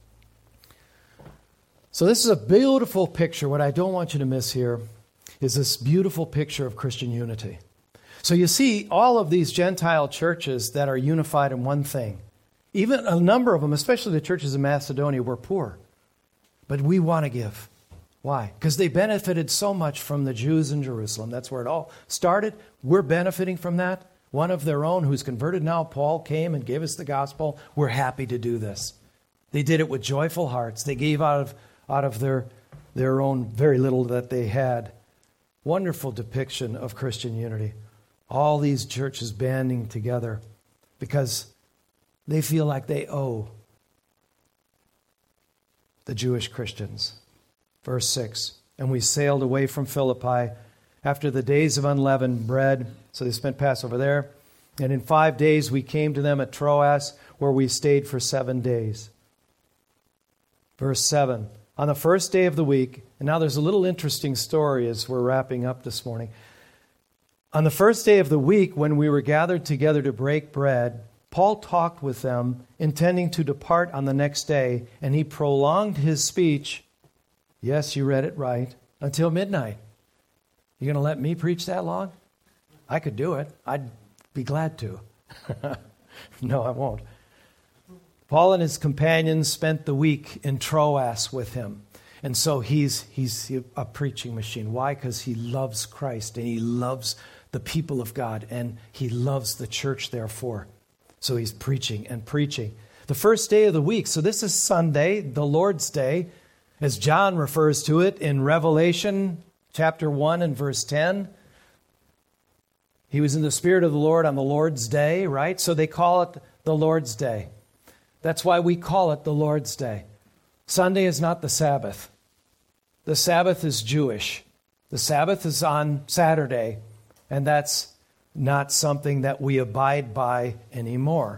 So this is a beautiful picture. What I don't want you to miss here is this beautiful picture of Christian unity. So you see all of these Gentile churches that are unified in one thing. Even a number of them, especially the churches in Macedonia, were poor. But we want to give. Why? Because they benefited so much from the Jews in Jerusalem. That's where it all started. We're benefiting from that. One of their own who's converted now, Paul, came and gave us the gospel. We're happy to do this. They did it with joyful hearts. They gave out of their own very little that they had. Wonderful depiction of Christian unity. All these churches banding together because they feel like they owe the Jewish Christians. Verse 6, and we sailed away from Philippi after the days of unleavened bread. So they spent Passover there. And in 5 days we came to them at Troas, where we stayed for 7 days. Verse 7, on the first day of the week, and now there's a little interesting story as we're wrapping up this morning. On the first day of the week, when we were gathered together to break bread, Paul talked with them, intending to depart on the next day, and he prolonged his speech, yes, you read it right, until midnight. You going to let me preach that long? I could do it. I'd be glad to. No, I won't. Paul and his companions spent the week in Troas with him. And so he's a preaching machine. Why? Because he loves Christ and he loves the people of God and he loves the church, therefore. So he's preaching and preaching. The first day of the week, so this is Sunday, the Lord's Day, as John refers to it in Revelation chapter 1 and verse 10. He was in the Spirit of the Lord on the Lord's Day, right? So they call it the Lord's Day. That's why we call it the Lord's Day. Sunday is not the Sabbath. the Sabbath is Jewish. The Sabbath is on Saturday, and that's not something that we abide by anymore.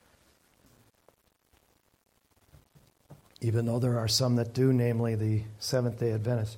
Even though there are some that do, namely the Seventh-day Adventists.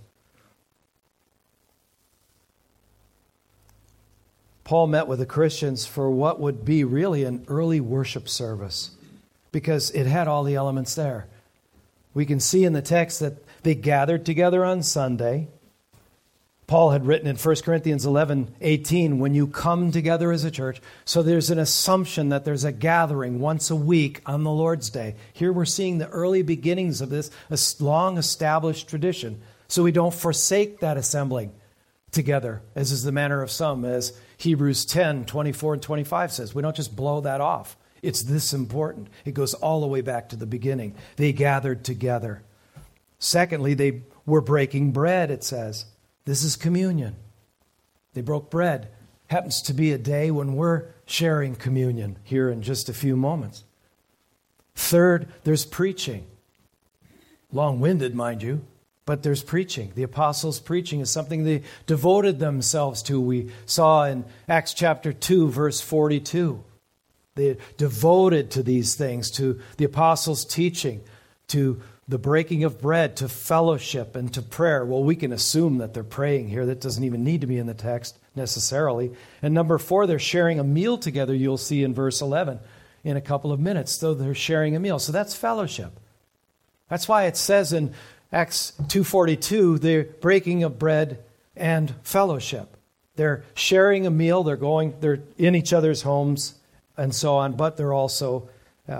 Paul met with the Christians for what would be really an early worship service, because it had all the elements there. We can see in the text that they gathered together on Sunday. Paul had written in 1 Corinthians 11:18, when you come together as a church. So there's an assumption that there's a gathering once a week on the Lord's Day. Here we're seeing the early beginnings of this, a long established tradition. So we don't forsake that assembling together, as is the manner of some, as Hebrews 10:24 and 25 says. We don't just blow that off. It's this important. It goes all the way back to the beginning. They gathered together. Secondly, they were breaking bread, it says. This is communion. They broke bread. Happens to be a day when we're sharing communion here in just a few moments. Third, there's preaching. Long-winded, mind you, but there's preaching. The apostles' preaching is something they devoted themselves to. We saw in Acts chapter 2, verse 42. They devoted to these things, to the apostles' teaching, to the breaking of bread, to fellowship, and to prayer. Well, we can assume that they're praying here. That doesn't even need to be in the text necessarily. And number 4, they're sharing a meal together, you'll see in verse 11 in a couple of minutes. So they're sharing a meal. So that's fellowship. That's why it says in Acts 2:42, the breaking of bread and fellowship. They're sharing a meal. They're in each other's homes and so on, but they're also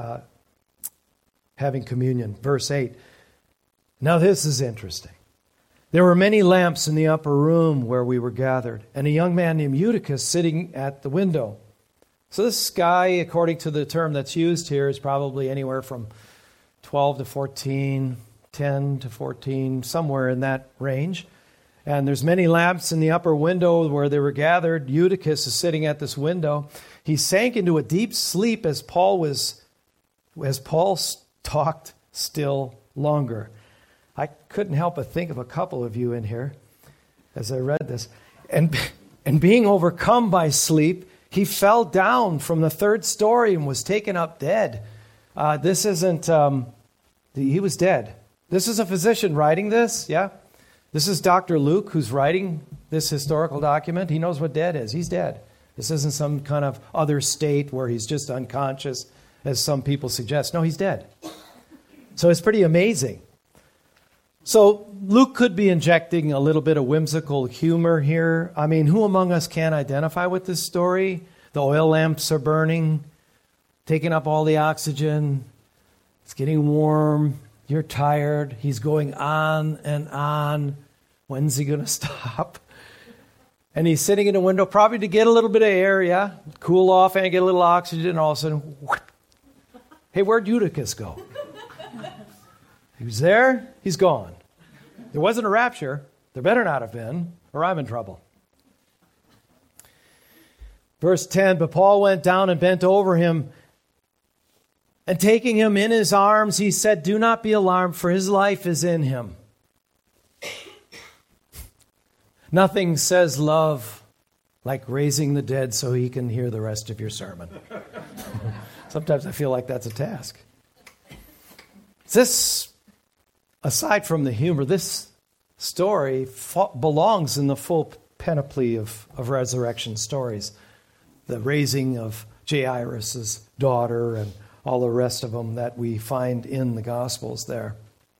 having communion. Verse 8. Now this is interesting. There were many lamps in the upper room where we were gathered, and a young man named Eutychus sitting at the window. So this guy, according to the term that's used here, is probably anywhere from 12 to 14, 10 to 14, somewhere in that range. And there's many lamps in the upper window where they were gathered. Eutychus is sitting at this window. He sank into a deep sleep as Paul talked still longer. I couldn't help but think of a couple of you in here as I read this. And being overcome by sleep, he fell down from the 3rd story and was taken up dead. He was dead. This is a physician writing this, yeah? This is Dr. Luke who's writing this historical document. He knows what dead is. He's dead. This isn't some kind of other state where he's just unconscious, as some people suggest. No, he's dead. So it's pretty amazing. So Luke could be injecting a little bit of whimsical humor here. I mean, who among us can identify with this story? The oil lamps are burning, taking up all the oxygen. It's getting warm. You're tired. He's going on and on. When's he going to stop? And he's sitting in a window probably to get a little bit of air, yeah? Cool off and get a little oxygen, and all of a sudden, whoop. Hey, where'd Eutychus go? He was there. He's gone. There wasn't a rapture. There better not have been, or I'm in trouble. Verse 10, but Paul went down and bent over him, and taking him in his arms, he said, do not be alarmed, for his life is in him. Nothing says love like raising the dead so he can hear the rest of your sermon. Sometimes I feel like that's a task. This, aside from the humor, this story belongs in the full panoply of resurrection stories. The raising of Jairus' daughter and all the rest of them that we find in the Gospels there.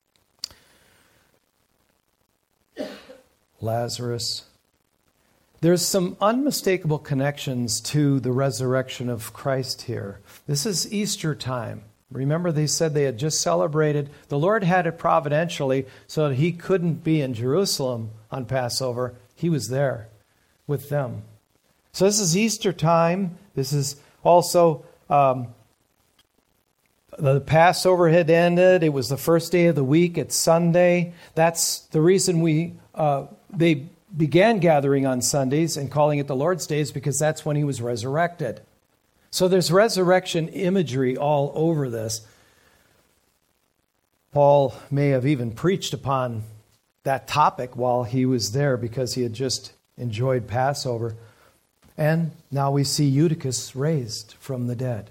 Lazarus. There's some unmistakable connections to the resurrection of Christ here. This is Easter time. Remember, they said they had just celebrated. The Lord had it providentially so that he couldn't be in Jerusalem on Passover. He was there with them. So this is Easter time. This is also the Passover had ended. It was the first day of the week. It's Sunday. That's the reason they began gathering on Sundays and calling it the Lord's Days, because that's when he was resurrected. So there's resurrection imagery all over this. Paul may have even preached upon that topic while he was there because he had just enjoyed Passover. And now we see Eutychus raised from the dead.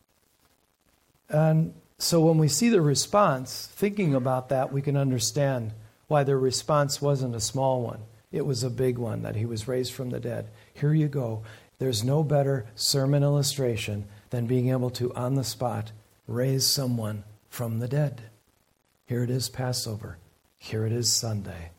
And so when we see the response, thinking about that, we can understand why their response wasn't a small one. It was a big one, that he was raised from the dead. Here you go. There's no better sermon illustration than being able to, on the spot, raise someone from the dead. Here it is, Passover. Here it is, Sunday.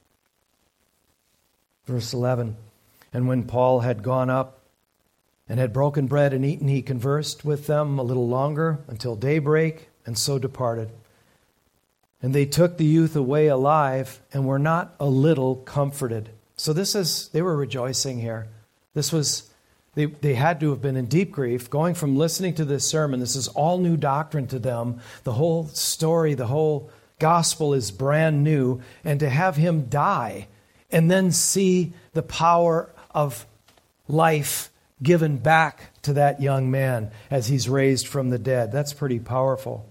Verse 11, and when Paul had gone up and had broken bread and eaten, he conversed with them a little longer until daybreak, and so departed. And they took the youth away alive and were not a little comforted. So they were rejoicing here. They had to have been in deep grief, going from listening to this sermon. This is all new doctrine to them. The whole story, the whole gospel is brand new. And to have him die and then see the power of life given back to that young man as he's raised from the dead, that's pretty powerful.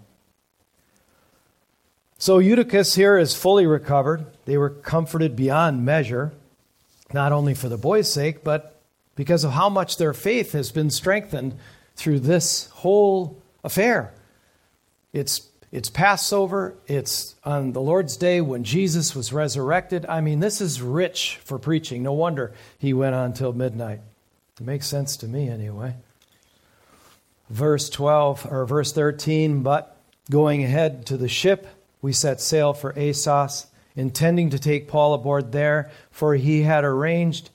So Eutychus here is fully recovered. They were comforted beyond measure, not only for the boy's sake, but because of how much their faith has been strengthened through this whole affair. It's Passover. It's on the Lord's Day when Jesus was resurrected. I mean, this is rich for preaching. No wonder he went on till midnight. It makes sense to me anyway. Verse 13, but going ahead to the ship, we set sail for Assos, intending to take Paul aboard there, so he had arranged,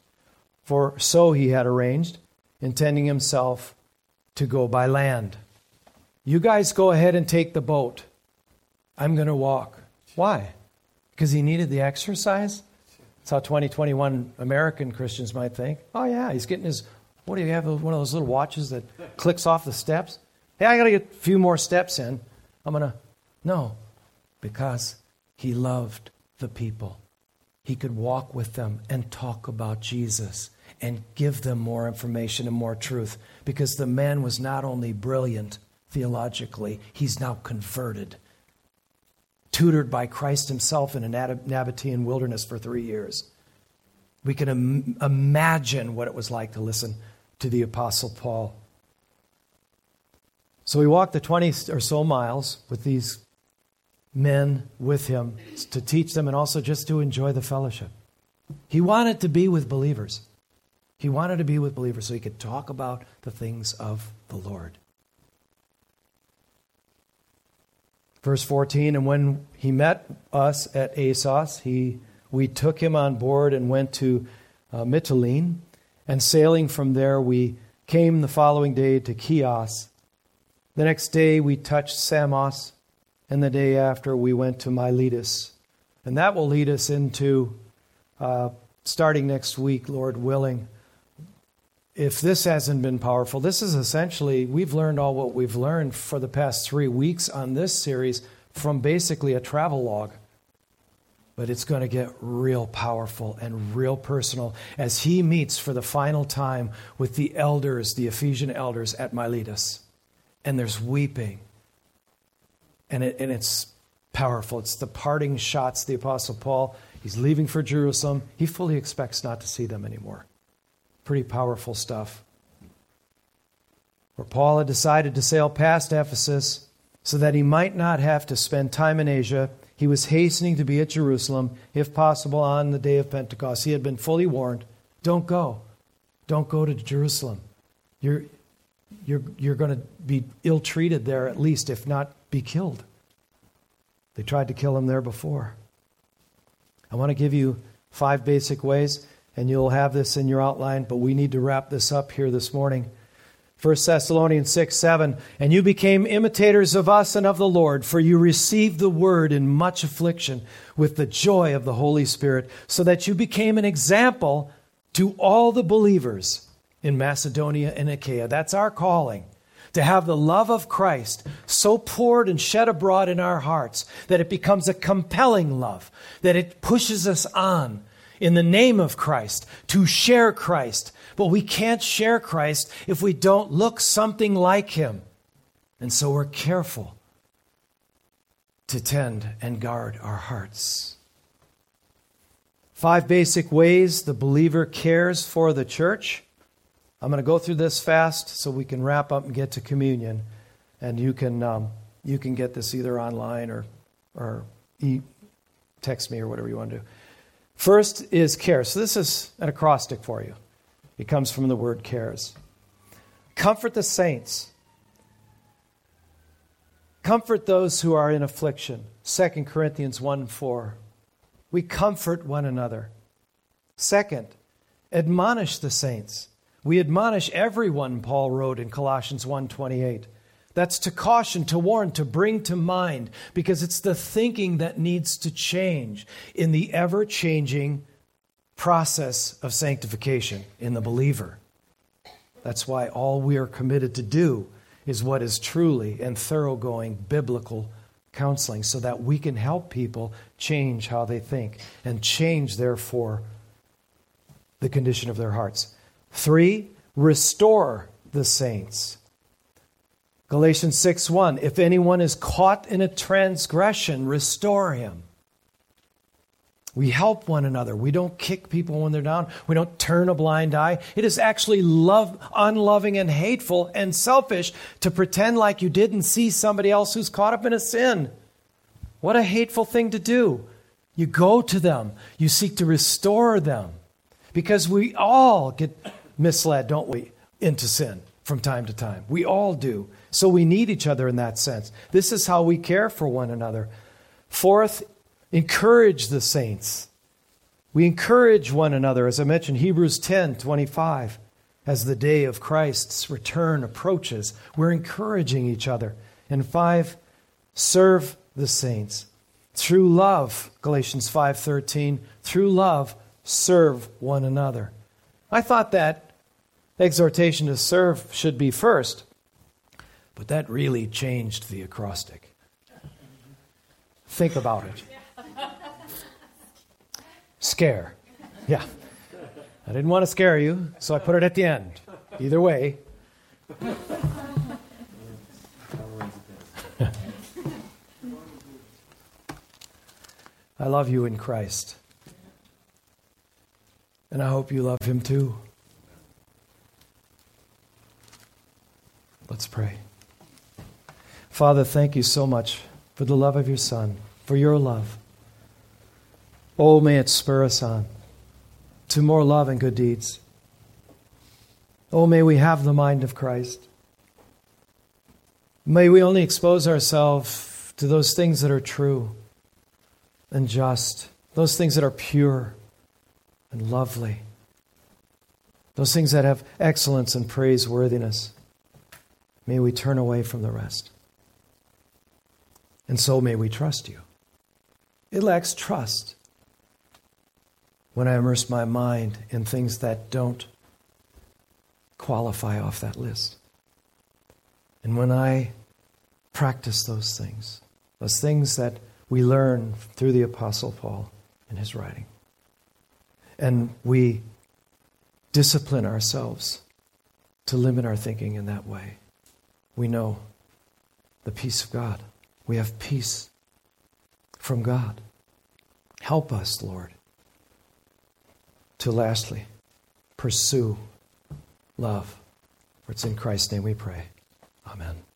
intending himself to go by land. You guys go ahead and take the boat. I'm going to walk. Why? Because he needed the exercise? That's how 2021 American Christians might think. Oh yeah, he's getting his, what do you have, one of those little watches that clicks off the steps? Hey, I got to get a few more steps in. No, because he loved the people. He could walk with them and talk about Jesus and give them more information and more truth, because the man was not only brilliant theologically, he's now converted, tutored by Christ himself in a Nabatean wilderness for 3 years. We can imagine what it was like to listen to the Apostle Paul. So he walked the 20 or so miles with these men with him to teach them and also just to enjoy the fellowship. He wanted to be with believers. He wanted to be with believers so he could talk about the things of the Lord. Verse 14, and when he met us at Assos, we took him on board and went to Mytilene, and sailing from there we came the following day to Chios. The next day we touched Samos, and the day after we went to Miletus. And that will lead us into, starting next week, Lord willing. If this hasn't been powerful, this is essentially, we've learned all what we've learned for the past 3 weeks on this series from basically a travel log. But it's going to get real powerful and real personal as he meets for the final time with the elders, the Ephesian elders at Miletus. And there's weeping. And it's powerful. It's the parting shots of the Apostle Paul. He's leaving for Jerusalem. He fully expects not to see them anymore. Pretty powerful stuff. Where Paul had decided to sail past Ephesus so that he might not have to spend time in Asia, he was hastening to be at Jerusalem, if possible, on the day of Pentecost. He had been fully warned, don't go. Don't go to Jerusalem. You're going to be ill-treated there, at least, if not be killed. They tried to kill him there before. I want to give you 5 basic ways, and you'll have this in your outline, but we need to wrap this up here this morning. 1 Thessalonians 6:7, and you became imitators of us and of the Lord, for you received the word in much affliction with the joy of the Holy Spirit, so that you became an example to all the believers in Macedonia and Achaia. That's our calling, to have the love of Christ so poured and shed abroad in our hearts that it becomes a compelling love, that it pushes us on in the name of Christ to share Christ. But we can't share Christ if we don't look something like him. And so we're careful to tend and guard our hearts. 5 basic ways the believer cares for the church. I'm going to go through this fast so we can wrap up and get to communion. And you can get this either online or text me or whatever you want to do. First is care. So this is an acrostic for you. It comes from the word cares. Comfort the saints. Comfort those who are in affliction. 2 Corinthians 1:4. We comfort one another. Second, admonish the saints. We admonish everyone, Paul wrote in Colossians 1:28. That's to caution, to warn, to bring to mind, because it's the thinking that needs to change in the ever-changing process of sanctification in the believer. That's why all we are committed to do is what is truly and thoroughgoing biblical counseling, so that we can help people change how they think and change, therefore, the condition of their hearts. 3, restore the saints. Galatians 6:1, if anyone is caught in a transgression, restore him. We help one another. We don't kick people when they're down. We don't turn a blind eye. It is actually unloving and hateful and selfish to pretend like you didn't see somebody else who's caught up in a sin. What a hateful thing to do. You go to them. You seek to restore them. Because we all get misled, don't we, into sin from time to time. We all do. So we need each other in that sense. This is how we care for one another. 4th, encourage the saints. We encourage one another. As I mentioned, Hebrews 10:25. As the day of Christ's return approaches, we're encouraging each other. And 5, serve the saints. Through love, Galatians 5:13, through love, serve one another. I thought that exhortation to serve should be first, but that really changed the acrostic. Think about it. Scare. Yeah. I didn't want to scare you, so I put it at the end. Either way. I love you in Christ. And I hope you love him too. Let's pray. Father, thank you so much for the love of your Son, for your love. Oh, may it spur us on to more love and good deeds. Oh, may we have the mind of Christ. May we only expose ourselves to those things that are true and just, those things that are pure and lovely, those things that have excellence and praiseworthiness. May we turn away from the rest. And so may we trust you. It lacks trust when I immerse my mind in things that don't qualify off that list. And when I practice those things that we learn through the Apostle Paul in his writing, and we discipline ourselves to limit our thinking in that way, we know the peace of God. We have peace from God. Help us, Lord, to lastly pursue love. For it's in Christ's name we pray. Amen.